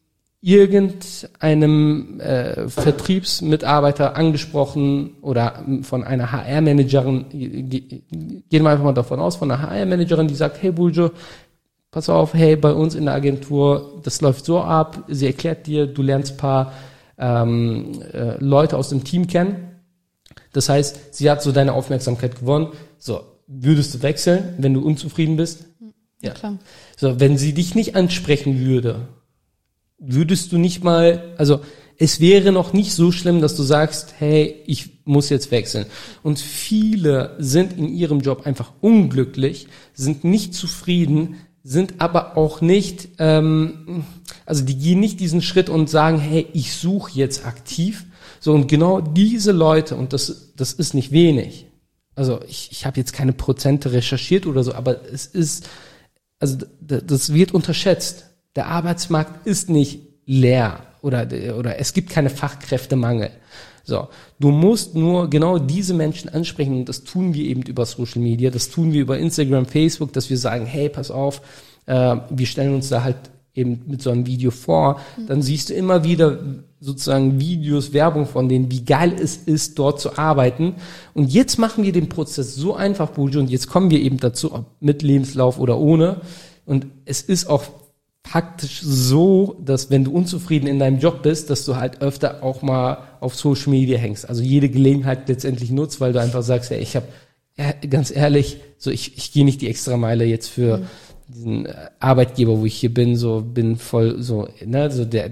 irgendeinem äh, Vertriebsmitarbeiter angesprochen oder von einer H R-Managerin, gehen wir einfach mal davon aus, von einer H R-Managerin, die sagt, hey Burcu, pass auf, hey, bei uns in der Agentur, das läuft so ab, sie erklärt dir, du lernst ein paar ähm, äh, Leute aus dem Team kennen. Das heißt, sie hat so deine Aufmerksamkeit gewonnen. So, würdest du wechseln, wenn du unzufrieden bist? Ja, klar. So, wenn sie dich nicht ansprechen würde, würdest du nicht mal, also es wäre noch nicht so schlimm, dass du sagst, hey, ich muss jetzt wechseln. Und viele sind in ihrem Job einfach unglücklich, sind nicht zufrieden, sind aber auch nicht, ähm, also die gehen nicht diesen Schritt und sagen, hey, ich suche jetzt aktiv. So, und genau diese Leute, und das, das ist nicht wenig. Also ich, ich habe jetzt keine Prozente recherchiert oder so, aber es ist, also das wird unterschätzt. Der Arbeitsmarkt ist nicht leer oder, oder es gibt keine Fachkräftemangel. So, du musst nur genau diese Menschen ansprechen und das tun wir eben über Social Media, das tun wir über Instagram, Facebook, dass wir sagen, hey, pass auf, äh, wir stellen uns da halt eben mit so einem Video vor, dann siehst du immer wieder sozusagen Videos, Werbung von denen, wie geil es ist, dort zu arbeiten. Und jetzt machen wir den Prozess so einfach, Buju, und jetzt kommen wir eben dazu, ob mit Lebenslauf oder ohne. Und es ist auch faktisch so, dass wenn du unzufrieden in deinem Job bist, dass du halt öfter auch mal auf Social Media hängst. Also jede Gelegenheit letztendlich nutzt, weil du einfach sagst, ja, ich habe, ja, ganz ehrlich, so ich, ich gehe nicht die Extrameile jetzt für mhm. diesen Arbeitgeber, wo ich hier bin, so bin voll so, ne, so der,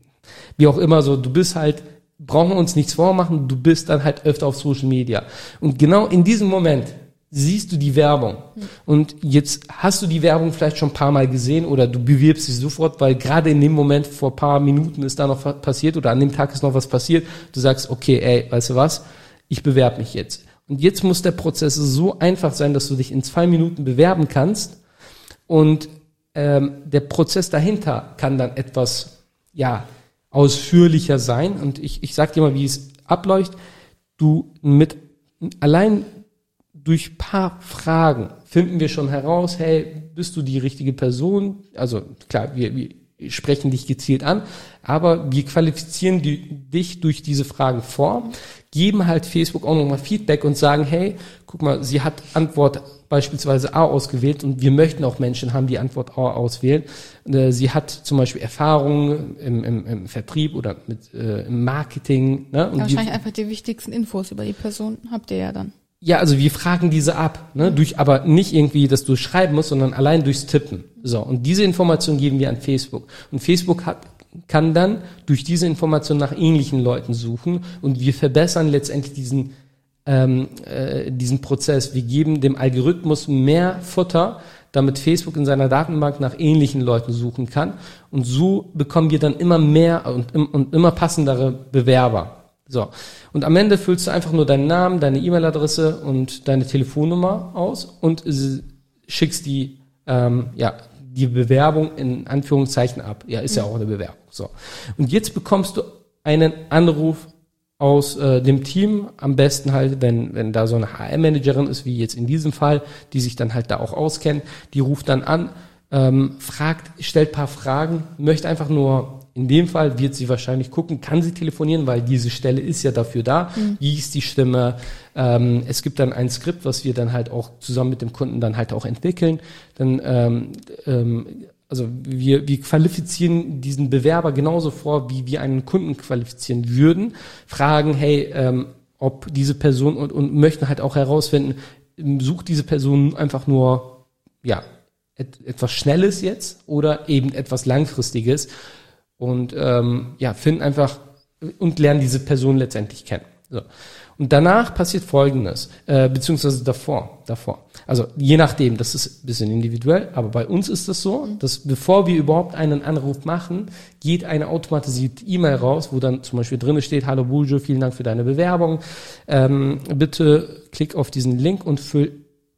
wie auch immer, so du bist halt, brauchen wir uns nichts vormachen, du bist dann halt öfter auf Social Media. Und genau in diesem Moment siehst du die Werbung. Mhm. Und jetzt hast du die Werbung vielleicht schon ein paar Mal gesehen oder du bewirbst dich sofort, weil gerade in dem Moment vor ein paar Minuten ist da noch was passiert oder an dem Tag ist noch was passiert. Du sagst, okay, ey, weißt du was, ich bewerbe mich jetzt. Und jetzt muss der Prozess so einfach sein, dass du dich in zwei Minuten bewerben kannst und ähm, der Prozess dahinter kann dann etwas, ja, ausführlicher sein. Und ich, ich sag dir mal, wie es abläuft. Du mit, allein durch paar Fragen finden wir schon heraus, hey, bist du die richtige Person? Also klar, wir, wir sprechen dich gezielt an, aber wir qualifizieren die, dich durch diese Fragen vor, geben halt Facebook auch nochmal Feedback und sagen, hey, guck mal, sie hat Antwort beispielsweise A ausgewählt und wir möchten auch Menschen haben, die Antwort A auswählen. Sie hat zum Beispiel Erfahrungen im, im, im Vertrieb oder mit äh, im Marketing. Ne? Und ja, wahrscheinlich wir, einfach die wichtigsten Infos über die Person habt ihr ja dann. Ja, also wir fragen diese ab, ne, durch, aber nicht irgendwie, dass du schreiben musst, sondern allein durchs Tippen. So, und diese Information geben wir an Facebook. Und Facebook hat, kann dann durch diese Information nach ähnlichen Leuten suchen und wir verbessern letztendlich diesen, ähm, äh, diesen Prozess. Wir geben dem Algorithmus mehr Futter, damit Facebook in seiner Datenbank nach ähnlichen Leuten suchen kann. Und so bekommen wir dann immer mehr und, und immer passendere Bewerber. So, und am Ende füllst du einfach nur deinen Namen, deine E-Mail-Adresse und deine Telefonnummer aus und schickst die, ähm, ja, die Bewerbung in Anführungszeichen ab. Ja, ist ja auch eine Bewerbung. So, und jetzt bekommst du einen Anruf aus äh, dem Team, am besten halt, wenn wenn da so eine H R-Managerin ist, wie jetzt in diesem Fall, die sich dann halt da auch auskennt, die ruft dann an, ähm, fragt, stellt ein paar Fragen, möchte einfach nur, in dem Fall wird sie wahrscheinlich gucken, kann sie telefonieren, weil diese Stelle ist ja dafür da, mhm. wie ist die Stimme, ähm, es gibt dann ein Skript, was wir dann halt auch zusammen mit dem Kunden dann halt auch entwickeln, dann ähm, ähm, also wir, wir qualifizieren diesen Bewerber genauso vor, wie wir einen Kunden qualifizieren würden, fragen, hey, ähm, ob diese Person und, und möchten halt auch herausfinden, sucht diese Person einfach nur, ja, et, etwas Schnelles jetzt oder eben etwas Langfristiges und ähm, ja, finden einfach und lernen diese Person letztendlich kennen. So. Und danach passiert Folgendes, äh, beziehungsweise davor, davor. Also je nachdem, das ist ein bisschen individuell, aber bei uns ist es so, dass bevor wir überhaupt einen Anruf machen, geht eine automatisierte E-Mail raus, wo dann zum Beispiel drin steht, hallo Buju, vielen Dank für deine Bewerbung, ähm, bitte klick auf diesen Link und füll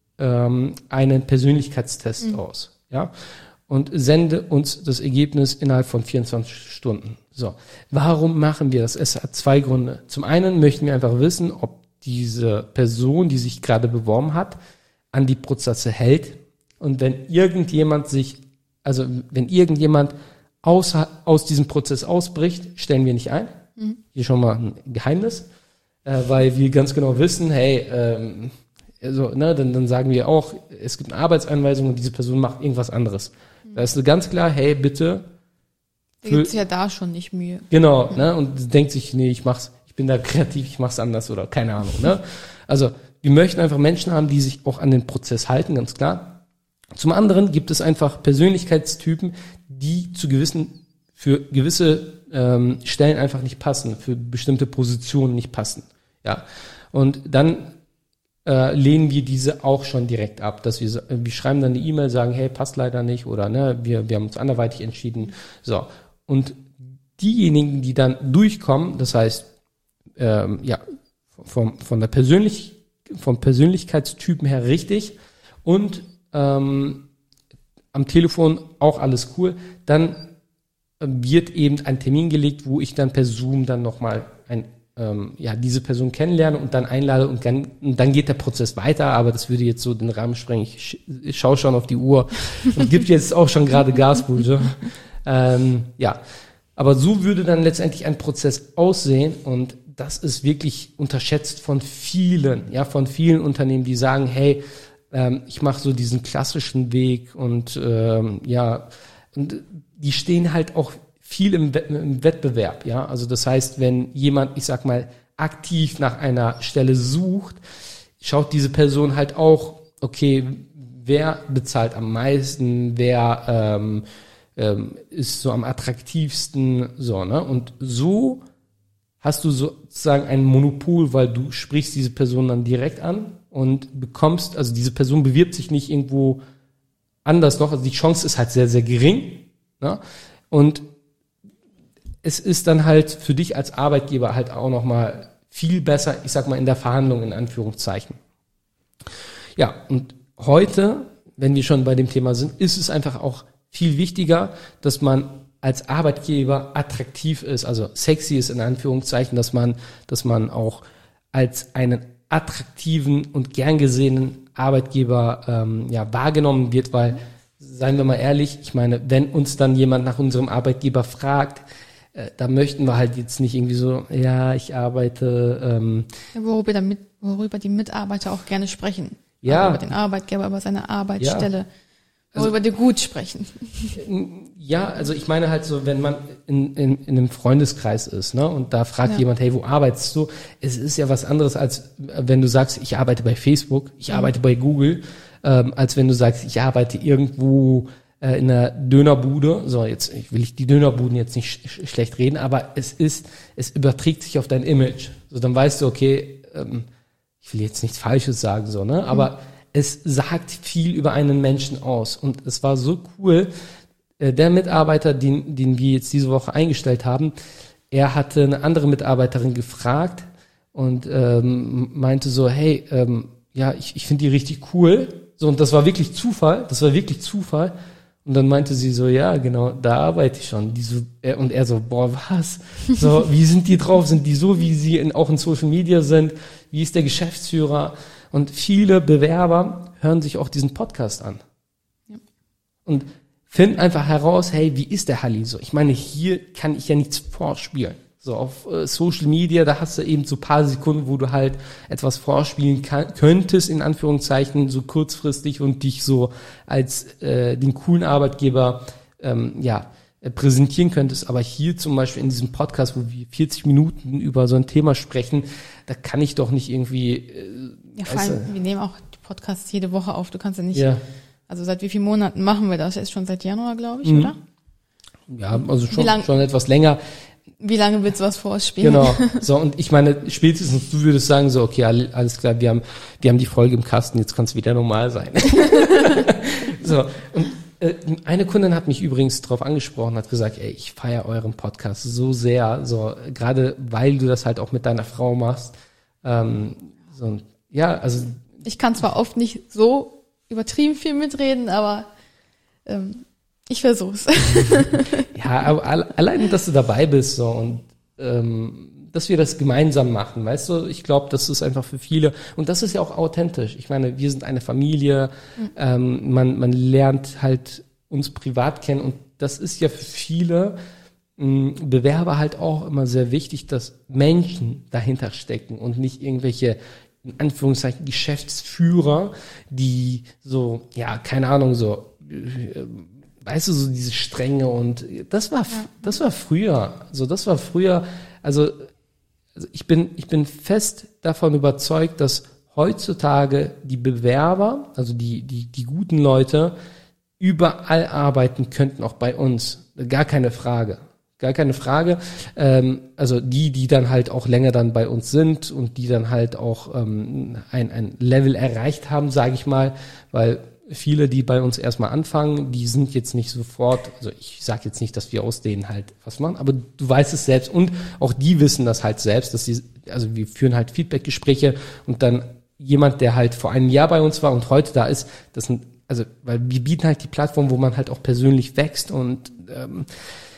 ähm, einen Persönlichkeitstest mhm. aus, ja, und sende uns das Ergebnis innerhalb von vierundzwanzig Stunden. So, warum machen wir das? Es hat zwei Gründe. Zum einen möchten wir einfach wissen, ob diese Person, die sich gerade beworben hat, an die Prozesse hält. Und wenn irgendjemand sich, also wenn irgendjemand außer, aus diesem Prozess ausbricht, stellen wir nicht ein. Mhm. Hier schon mal ein Geheimnis, äh, weil wir ganz genau wissen, hey, ähm, also, ne, dann, dann sagen wir auch, es gibt eine Arbeitsanweisung und diese Person macht irgendwas anderes. Da ist ganz klar, hey, bitte. Da gibt es ja da schon nicht Mühe. Genau, mhm. ne? Und denkt sich, nee, ich mach's, ich bin da kreativ, ich mach's anders oder keine Ahnung, ne? Also, wir möchten einfach Menschen haben, die sich auch an den Prozess halten, ganz klar. Zum anderen gibt es einfach Persönlichkeitstypen, die zu gewissen, für gewisse ähm, Stellen einfach nicht passen, für bestimmte Positionen nicht passen. Ja. Und dann äh, lehnen wir diese auch schon direkt ab, dass wir, wir schreiben dann eine E-Mail, sagen, hey, passt leider nicht oder ne, wir, wir haben uns anderweitig entschieden. So. Und diejenigen, die dann durchkommen, das heißt, ähm, ja, vom, von der Persönlich, vom Persönlichkeitstypen her richtig und ähm, am Telefon auch alles cool, dann wird eben ein Termin gelegt, wo ich dann per Zoom dann nochmal ein, ähm, ja, diese Person kennenlerne und dann einlade und dann, und dann geht der Prozess weiter, aber das würde jetzt so den Rahmen sprengen. Ich, ich schaue schon auf die Uhr und gibt jetzt auch schon gerade Gasbude. ähm, ja, aber so würde dann letztendlich ein Prozess aussehen und das ist wirklich unterschätzt von vielen, ja, von vielen Unternehmen, die sagen, hey, ähm, ich mache so diesen klassischen Weg und ähm, ja, und die stehen halt auch viel im, Wett- im Wettbewerb, ja. Also das heißt, wenn jemand, ich sag mal, aktiv nach einer Stelle sucht, schaut diese Person halt auch, okay, wer bezahlt am meisten, wer ähm, ähm, ist so am attraktivsten, so, ne? Und so hast du sozusagen ein Monopol, weil du sprichst diese Person dann direkt an und bekommst, also diese Person bewirbt sich nicht irgendwo anders noch, also die Chance ist halt sehr, sehr gering. Ne? Und es ist dann halt für dich als Arbeitgeber halt auch nochmal viel besser, ich sag mal, in der Verhandlung in Anführungszeichen. Ja, und heute, wenn wir schon bei dem Thema sind, ist es einfach auch viel wichtiger, dass man als Arbeitgeber attraktiv ist, also sexy ist in Anführungszeichen, dass man, dass man auch als einen attraktiven und gern gesehenen Arbeitgeber ähm, ja wahrgenommen wird, weil, seien wir mal ehrlich, ich meine, wenn uns dann jemand nach unserem Arbeitgeber fragt, äh, da möchten wir halt jetzt nicht irgendwie so, ja, ich arbeite. Ähm, ja, worüber, damit, worüber die Mitarbeiter auch gerne sprechen. Ja. Also über den Arbeitgeber, über seine Arbeitsstelle. Ja. Worüber die gut sprechen. Ja, also ich meine halt so, wenn man in, in, in einem Freundeskreis ist, ne, und da fragt ja. jemand, hey, wo arbeitest du? Es ist ja was anderes, als wenn du sagst, ich arbeite bei Facebook, ich mhm. arbeite bei Google, ähm, als wenn du sagst, ich arbeite irgendwo äh, in einer Dönerbude. So, jetzt ich will ich die Dönerbuden jetzt nicht sch- schlecht reden, aber es ist, es überträgt sich auf dein Image. So, dann weißt du, okay, ähm, ich will jetzt nichts Falsches sagen, so, ne, aber mhm. es sagt viel über einen Menschen aus. Und es war so cool, der Mitarbeiter, den, den wir jetzt diese Woche eingestellt haben, er hatte eine andere Mitarbeiterin gefragt und ähm, meinte so, hey, ähm, ja, ich, ich finde die richtig cool. So, und das war wirklich Zufall, das war wirklich Zufall. Und dann meinte sie so, ja, genau, da arbeite ich schon. Die so, er, und er so, boah, was? So, wie sind die drauf? Sind die so, wie sie in, auch in Social Media sind? Wie ist der Geschäftsführer? Und viele Bewerber hören sich auch diesen Podcast an. Ja. Und finden einfach heraus, hey, wie ist der Halli so? Ich meine, hier kann ich ja nichts vorspielen. So auf äh, Social Media, da hast du eben so paar Sekunden, wo du halt etwas vorspielen kann, könntest, in Anführungszeichen, so kurzfristig und dich so als äh, den coolen Arbeitgeber ähm, ja äh, präsentieren könntest. Aber hier zum Beispiel in diesem Podcast, wo wir vierzig Minuten über so ein Thema sprechen, da kann ich doch nicht irgendwie... Äh, ja, vor allem, wir nehmen auch die Podcasts jede Woche auf. Du kannst ja nicht... Ja. Also seit wie vielen Monaten machen wir das? Ist schon seit Januar, glaube ich, mhm. oder? Ja, also schon, lang, schon etwas länger. Wie lange willst du was vorspielen? Genau. So, und ich meine, spätestens du würdest sagen so, okay, alles klar, wir haben, wir haben die Folge im Kasten, jetzt kann es wieder normal sein. So, und äh, eine Kundin hat mich übrigens darauf angesprochen, hat gesagt, ey, ich feiere euren Podcast so sehr, so, gerade weil du das halt auch mit deiner Frau machst. Ähm, so, ja, also. Ich kann zwar oft nicht so übertrieben viel mitreden, aber ähm, ich versuch's. Ja, aber allein, dass du dabei bist so und ähm, dass wir das gemeinsam machen, weißt du, ich glaube, das ist einfach für viele und das ist ja auch authentisch. Ich meine, wir sind eine Familie, mhm. ähm, man man lernt halt uns privat kennen und das ist ja für viele mh, Bewerber halt auch immer sehr wichtig, dass Menschen dahinter stecken und nicht irgendwelche in Anführungszeichen Geschäftsführer, die so, ja, keine Ahnung, so weißt du, so diese Strenge und das war, ja. das war früher, also das war früher, also, also ich bin, ich bin fest davon überzeugt, dass heutzutage die Bewerber, also die, die, die guten Leute überall arbeiten könnten, auch bei uns. Gar keine Frage. Gar keine Frage. Ähm, also die, die dann halt auch länger dann bei uns sind und die dann halt auch ähm, ein, ein Level erreicht haben, sage ich mal, weil viele, die bei uns erstmal anfangen, die sind jetzt nicht sofort, also ich sage jetzt nicht, dass wir aus denen halt was machen, aber du weißt es selbst und auch die wissen das halt selbst, dass sie, also wir führen halt Feedbackgespräche und dann jemand, der halt vor einem Jahr bei uns war und heute da ist, das sind, also weil wir bieten halt die Plattform, wo man halt auch persönlich wächst und ähm,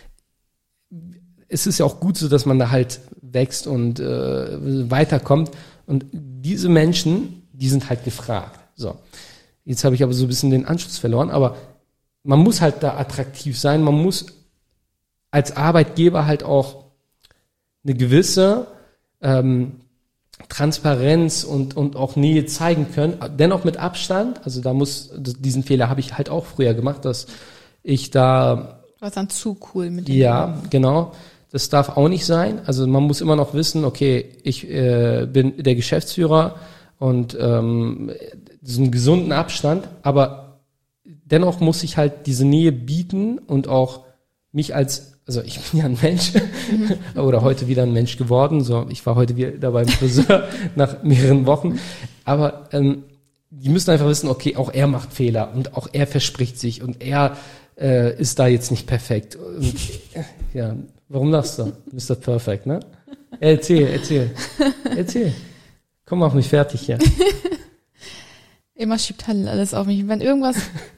es ist ja auch gut so, dass man da halt wächst und äh, weiterkommt und diese Menschen, die sind halt gefragt. So. Jetzt habe ich aber so ein bisschen den Anschluss verloren, aber man muss halt da attraktiv sein, man muss als Arbeitgeber halt auch eine gewisse ähm, Transparenz und und auch Nähe zeigen können, dennoch mit Abstand, also da muss, diesen Fehler habe ich halt auch früher gemacht, dass ich da... Du warst dann zu cool mit dem. Ja, genau. Das darf auch nicht sein, also man muss immer noch wissen, okay, ich äh, bin der Geschäftsführer und ähm, so einen gesunden Abstand, aber dennoch muss ich halt diese Nähe bieten und auch mich als, also ich bin ja ein Mensch mhm. oder heute wieder ein Mensch geworden, so ich war heute wieder beim Friseur nach mehreren Wochen, aber ähm, die müssen einfach wissen, okay, auch er macht Fehler und auch er verspricht sich und er äh, ist da jetzt nicht perfekt. Und, ja, warum lachst du? Mister Perfect, ne? Erzähl, erzähl, erzähl. Komm, mach mich fertig hier. Immer schiebt Halil alles auf mich. Wenn irgendwas,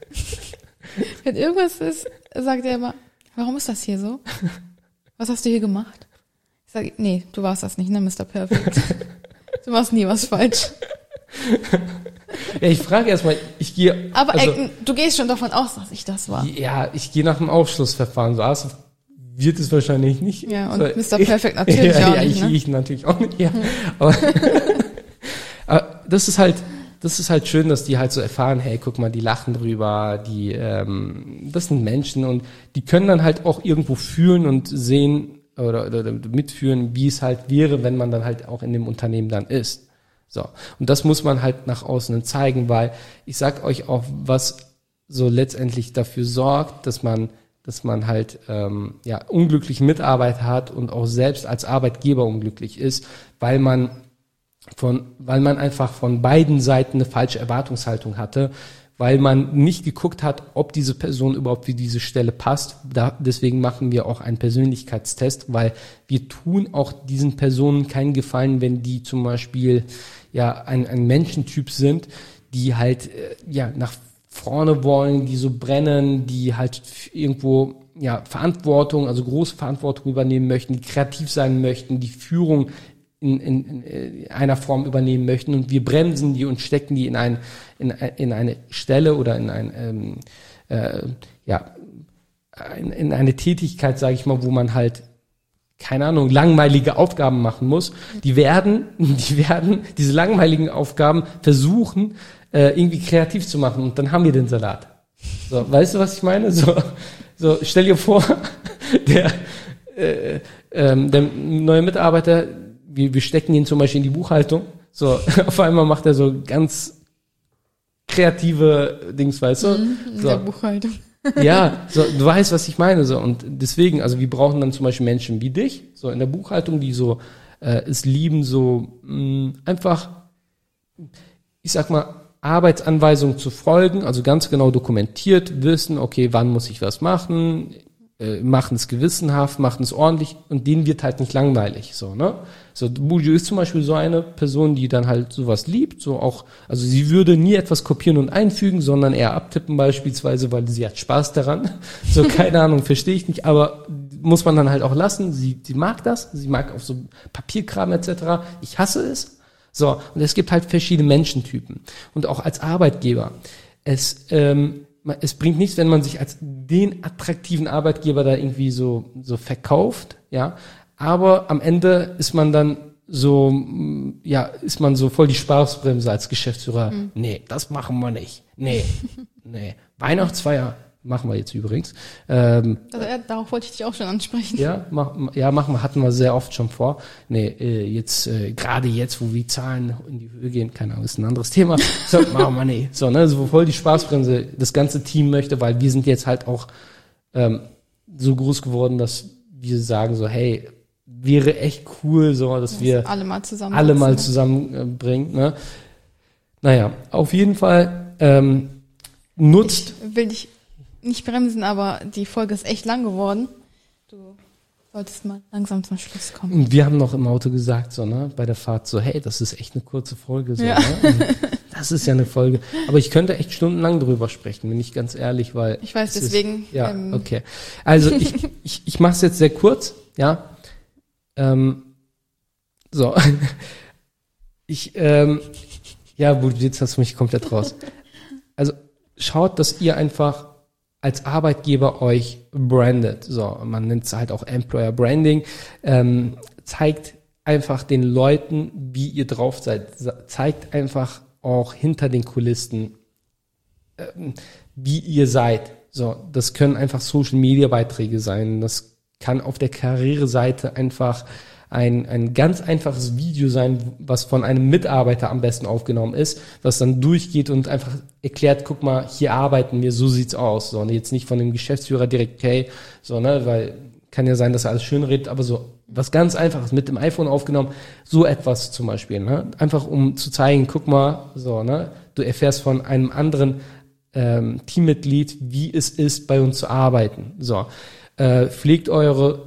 wenn irgendwas ist, sagt er immer, warum ist das hier so? Was hast du hier gemacht? Ich sage, nee, du warst das nicht, ne, Mister Perfect. Du machst nie was falsch. Ja, ich frage erstmal, ich gehe... Aber also, ey, du gehst schon davon aus, dass ich das war. Ja, ich gehe nach dem Aufschlussverfahren. So also wird es wahrscheinlich nicht. Ja, und so, Mister Perfect natürlich ja, auch ja, nicht, ich, ne? ich natürlich auch nicht, ja. Aber, aber das ist halt... Das ist halt schön, dass die halt so erfahren, hey, guck mal, die lachen drüber, die, ähm, das sind Menschen und die können dann halt auch irgendwo fühlen und sehen oder, oder mitführen, wie es halt wäre, wenn man dann halt auch in dem Unternehmen dann ist. So. Und das muss man halt nach außen zeigen, weil ich sag euch auch, was so letztendlich dafür sorgt, dass man, dass man halt, ähm, ja, unglückliche Mitarbeiter hat und auch selbst als Arbeitgeber unglücklich ist, weil man von, weil man einfach von beiden Seiten eine falsche Erwartungshaltung hatte, weil man nicht geguckt hat, ob diese Person überhaupt für diese Stelle passt. Da, deswegen machen wir auch einen Persönlichkeitstest, weil wir tun auch diesen Personen keinen Gefallen, wenn die zum Beispiel ja ein, ein Menschentyp sind, die halt äh, ja nach vorne wollen, die so brennen, die halt irgendwo ja Verantwortung, also große Verantwortung übernehmen möchten, die kreativ sein möchten, die Führung In, in, in einer Form übernehmen möchten und wir bremsen die und stecken die in ein in, in eine Stelle oder in ein ähm, äh, ja in, in eine Tätigkeit, sage ich mal, wo man halt keine Ahnung langweilige Aufgaben machen muss. Die werden die werden diese langweiligen Aufgaben versuchen äh, irgendwie kreativ zu machen und dann haben wir den Salat. So, weißt du, was ich meine? So so stell dir vor, der äh, ähm, der neue Mitarbeiter, Wir, wir stecken ihn zum Beispiel in die Buchhaltung. So, auf einmal macht er so ganz kreative Dings, weißt du? Mhm, in so. der Buchhaltung. Ja, so, du weißt, was ich meine. So. Und deswegen, also wir brauchen dann zum Beispiel Menschen wie dich, so in der Buchhaltung, die so äh, es lieben, so mh, einfach, ich sag mal, Arbeitsanweisungen zu folgen, also ganz genau dokumentiert wissen, okay, wann muss ich was machen, äh, machen es gewissenhaft, machen es ordentlich und denen wird halt nicht langweilig, so, ne? So, Buju ist zum Beispiel so eine Person, die dann halt sowas liebt, so auch, also sie würde nie etwas kopieren und einfügen, sondern eher abtippen beispielsweise, weil sie hat Spaß daran. So, keine Ahnung, verstehe ich nicht, aber muss man dann halt auch lassen. Sie, sie mag das, sie mag auf so Papierkram et cetera. Ich hasse es. So, und es gibt halt verschiedene Menschentypen. Und auch als Arbeitgeber. Es, ähm, es bringt nichts, wenn man sich als den attraktiven Arbeitgeber da irgendwie so, so verkauft, ja. Aber am Ende ist man dann so, ja, ist man so voll die Spaßbremse als Geschäftsführer. Mhm. Nee, das machen wir nicht. Nee, nee. Weihnachtsfeier machen wir jetzt übrigens. Ähm, also ja, darauf wollte ich dich auch schon ansprechen. Ja, mach, ja, machen wir, hatten wir sehr oft schon vor. Nee, äh, jetzt, äh, gerade jetzt, wo die Zahlen in die Höhe gehen, keine Ahnung, ist ein anderes Thema. So, machen wir nee. So, ne, so voll die Spaßbremse das ganze Team möchte, weil wir sind jetzt halt auch ähm, so groß geworden, dass wir sagen so, hey, wäre echt cool, so, dass das wir alle mal zusammen alle mal zusammenbringen. Ne? Naja, auf jeden Fall ähm, nutzt. Ich will dich nicht bremsen, aber die Folge ist echt lang geworden. Du solltest mal langsam zum Schluss kommen. Und wir haben noch im Auto gesagt, so, ne, bei der Fahrt so, hey, das ist echt eine kurze Folge, so, ja. ne? Das ist ja eine Folge. Aber ich könnte echt stundenlang drüber sprechen, bin ich ganz ehrlich, weil. Ich weiß, deswegen. Ist, ja, ähm, okay. Also ich, ich, ich mache es jetzt sehr kurz, ja. Ähm, so. Ich, ähm, ja, gut, jetzt hast du mich komplett raus. Also schaut, dass ihr einfach als Arbeitgeber euch brandet. So, man nennt es halt auch Employer Branding. Ähm, zeigt einfach den Leuten, wie ihr drauf seid. Zeigt einfach auch hinter den Kulissen, ähm, wie ihr seid. So, das können einfach Social Media Beiträge sein. Das kann auf der Karriereseite einfach ein, ein ganz einfaches Video sein, was von einem Mitarbeiter am besten aufgenommen ist, was dann durchgeht und einfach erklärt, guck mal, hier arbeiten wir, so sieht's aus. So, und jetzt nicht von dem Geschäftsführer direkt, hey, so, ne, weil kann ja sein, dass er alles schön redet, aber so was ganz Einfaches mit dem iPhone aufgenommen, so etwas zum Beispiel, ne, einfach um zu zeigen, guck mal, so, ne, du erfährst von einem anderen ähm, Teammitglied, wie es ist, bei uns zu arbeiten. So, äh, pflegt eure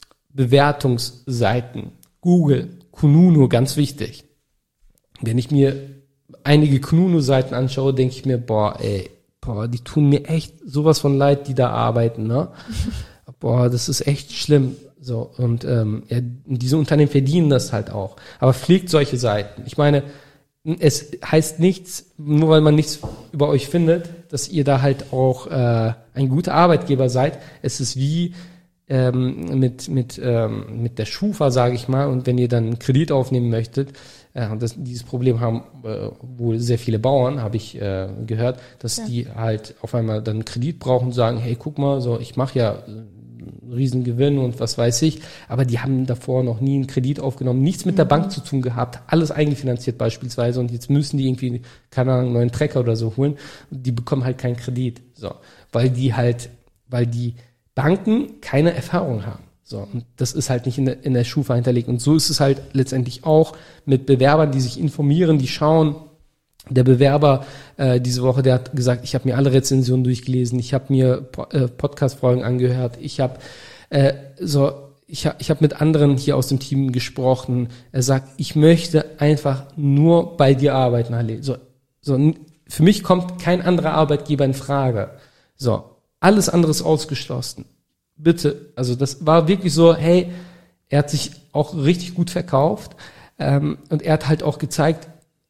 Bewertungsseiten, Google, Kununu, ganz wichtig. Wenn ich mir einige Kununu-Seiten anschaue, denke ich mir, boah, ey, boah, die tun mir echt sowas von leid, die da arbeiten, ne? Boah, das ist echt schlimm. So, und ähm, ja, diese Unternehmen verdienen das halt auch. Aber pflegt solche Seiten. Ich meine, es heißt nichts, nur weil man nichts über euch findet, dass ihr da halt auch äh, ein guter Arbeitgeber seid. Es ist wie ähm, mit mit ähm, mit der Schufa, sage ich mal, und wenn ihr dann einen Kredit aufnehmen möchtet, äh, und das, dieses Problem haben äh, wohl sehr viele Bauern, habe ich äh, gehört, dass ja. die halt auf einmal dann einen Kredit brauchen und sagen, hey, guck mal, so ich mache ja einen riesen Gewinn und was weiß ich, aber die haben davor noch nie einen Kredit aufgenommen, nichts mit mhm. der Bank zu tun gehabt, alles eigenfinanziert beispielsweise, und jetzt müssen die irgendwie, keine Ahnung, einen neuen Trecker oder so holen, und die bekommen halt keinen Kredit, so, weil die halt, weil die Banken keine Erfahrung haben. So, und das ist halt nicht in der, in der Schufa hinterlegt. Und so ist es halt letztendlich auch mit Bewerbern, die sich informieren, die schauen. Der Bewerber äh, diese Woche, der hat gesagt, ich habe mir alle Rezensionen durchgelesen, ich habe mir po- äh, Podcast-Folgen angehört, ich habe äh, so, ich habe ich hab mit anderen hier aus dem Team gesprochen. Er sagt, ich möchte einfach nur bei dir arbeiten, Halle. So, so, für mich kommt kein anderer Arbeitgeber in Frage. So. Alles andere ist ausgeschlossen. Bitte, also das war wirklich so, hey, er hat sich auch richtig gut verkauft, ähm, und er hat halt auch gezeigt,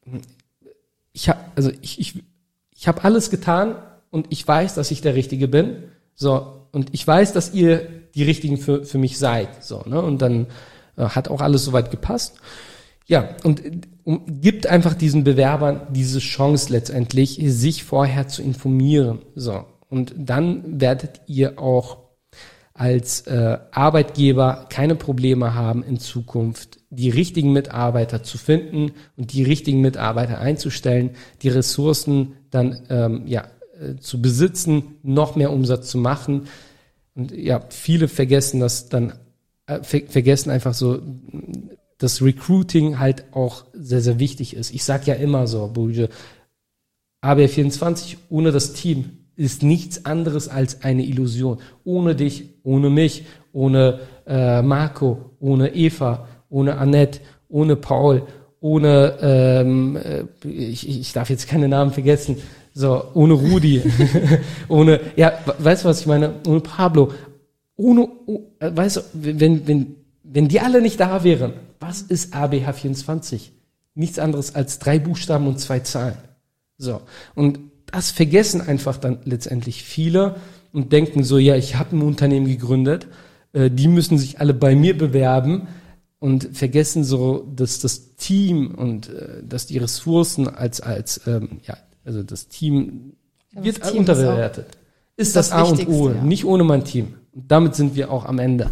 ich habe also ich ich ich habe alles getan und ich weiß, dass ich der Richtige bin, so, und ich weiß, dass ihr die Richtigen für für mich seid, so, ne, und dann äh, hat auch alles soweit gepasst. Ja, und um, gibt einfach diesen Bewerbern diese Chance letztendlich, sich vorher zu informieren, so. Und dann werdet ihr auch als äh, Arbeitgeber keine Probleme haben, in Zukunft die richtigen Mitarbeiter zu finden und die richtigen Mitarbeiter einzustellen, die Ressourcen dann ähm, ja äh, zu besitzen, noch mehr Umsatz zu machen. Und ja, viele vergessen das dann, äh, ver- vergessen einfach so, dass Recruiting halt auch sehr, sehr wichtig ist. Ich sag ja immer so, Burge, A B vierundzwanzig ohne das Team ist nichts anderes als eine Illusion. Ohne dich, ohne mich, ohne äh, Marco, ohne Eva, ohne Annette, ohne Paul, ohne, ähm, äh, ich, ich darf jetzt keine Namen vergessen, so, ohne Rudi, ohne, ja, weißt du, was ich meine? Ohne Pablo, ohne, oh, weißt du, wenn, wenn, wenn die alle nicht da wären, was ist A B H vierundzwanzig? Nichts anderes als drei Buchstaben und zwei Zahlen. So, und das vergessen einfach dann letztendlich viele und denken so, ja, ich habe ein Unternehmen gegründet, äh, die müssen sich alle bei mir bewerben, und vergessen so, dass das Team und äh, dass die Ressourcen als als ähm, ja, also das Team ja, wird das Team unterbewertet. ist das, Das A und Wichtigste, O, ja. nicht ohne mein Team. Und damit sind wir auch am Ende.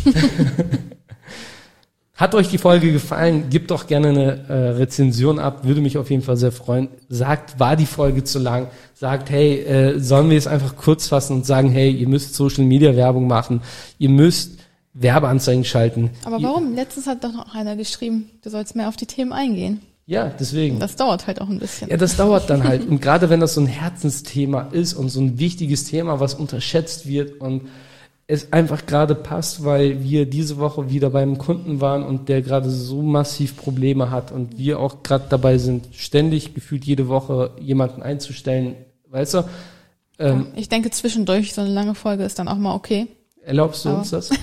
Hat euch die Folge gefallen? Gebt doch gerne eine äh, Rezension ab, würde mich auf jeden Fall sehr freuen. Sagt, war die Folge zu lang? Sagt, hey, äh, sollen wir es einfach kurz fassen und sagen, hey, ihr müsst Social Media Werbung machen, ihr müsst Werbeanzeigen schalten. Aber ihr, warum? Letztens hat doch noch einer geschrieben, du sollst mehr auf die Themen eingehen. Ja, deswegen. Das dauert halt auch ein bisschen. Ja, das dauert dann halt. Und gerade wenn das so ein Herzensthema ist und so ein wichtiges Thema, was unterschätzt wird und es einfach gerade passt, weil wir diese Woche wieder beim Kunden waren und der gerade so massiv Probleme hat und wir auch gerade dabei sind, ständig gefühlt jede Woche jemanden einzustellen, weißt du? Ähm, Ich denke, zwischendurch so eine lange Folge ist dann auch mal okay. Erlaubst du Aber- uns das?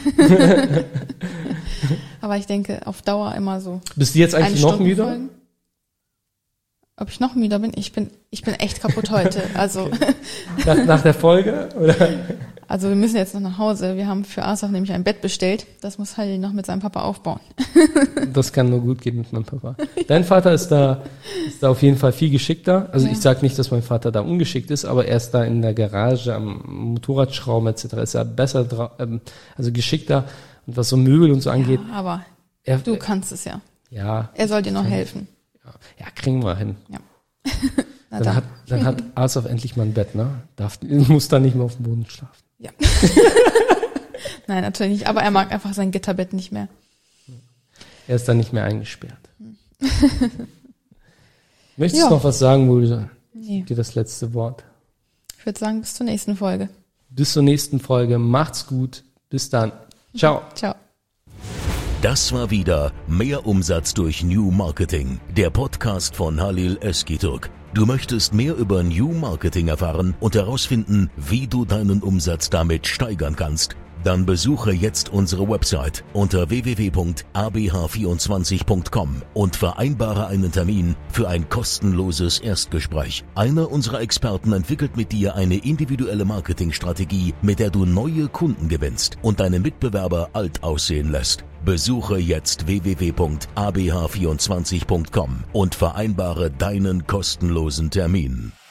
Aber ich denke, auf Dauer immer so. Bist du jetzt eigentlich noch Eine-Stunden- müder? Folgen. Ob ich noch müder bin? Ich bin, ich bin echt kaputt heute. Also, Nach, nach der Folge? Oder? also wir müssen jetzt noch nach Hause. Wir haben für Asaf nämlich ein Bett bestellt. Das muss Halil noch mit seinem Papa aufbauen. Das kann nur gut gehen mit meinem Papa. Dein Vater ist da, ist da auf jeden Fall viel geschickter. Also Ja. ich sage nicht, dass mein Vater da ungeschickt ist, aber er ist da in der Garage am Motorradschrauben et cetera ist er besser drauf, ähm, also geschickter. Und was so Möbel und so angeht, Ja, aber er, du kannst es ja. ja, Er soll dir noch helfen. ja, kriegen wir hin. Na Dann dann. hat, dann hat Asaf endlich mal ein Bett, ne? Darf, muss da nicht mehr auf dem Boden schlafen. Ja. Nein, natürlich nicht. Aber er mag einfach sein Gitterbett nicht mehr. Er ist da nicht mehr eingesperrt. Möchtest Ja. du noch was sagen, Mulde? Nee. Dir das letzte Wort. Ich würde sagen, bis zur nächsten Folge. Bis zur nächsten Folge. Macht's gut. Bis dann. Ciao. Ciao. Das war wieder Mehr Umsatz durch New Marketing, der Podcast von Halil Özgürtürk. Du möchtest mehr über New Marketing erfahren und herausfinden, wie du deinen Umsatz damit steigern kannst? Dann besuche jetzt unsere Website unter w w w punkt a b h vierundzwanzig punkt com und vereinbare einen Termin für ein kostenloses Erstgespräch. Einer unserer Experten entwickelt mit dir eine individuelle Marketingstrategie, mit der du neue Kunden gewinnst und deine Mitbewerber alt aussehen lässt. Besuche jetzt w w w punkt a b h vierundzwanzig punkt com und vereinbare deinen kostenlosen Termin.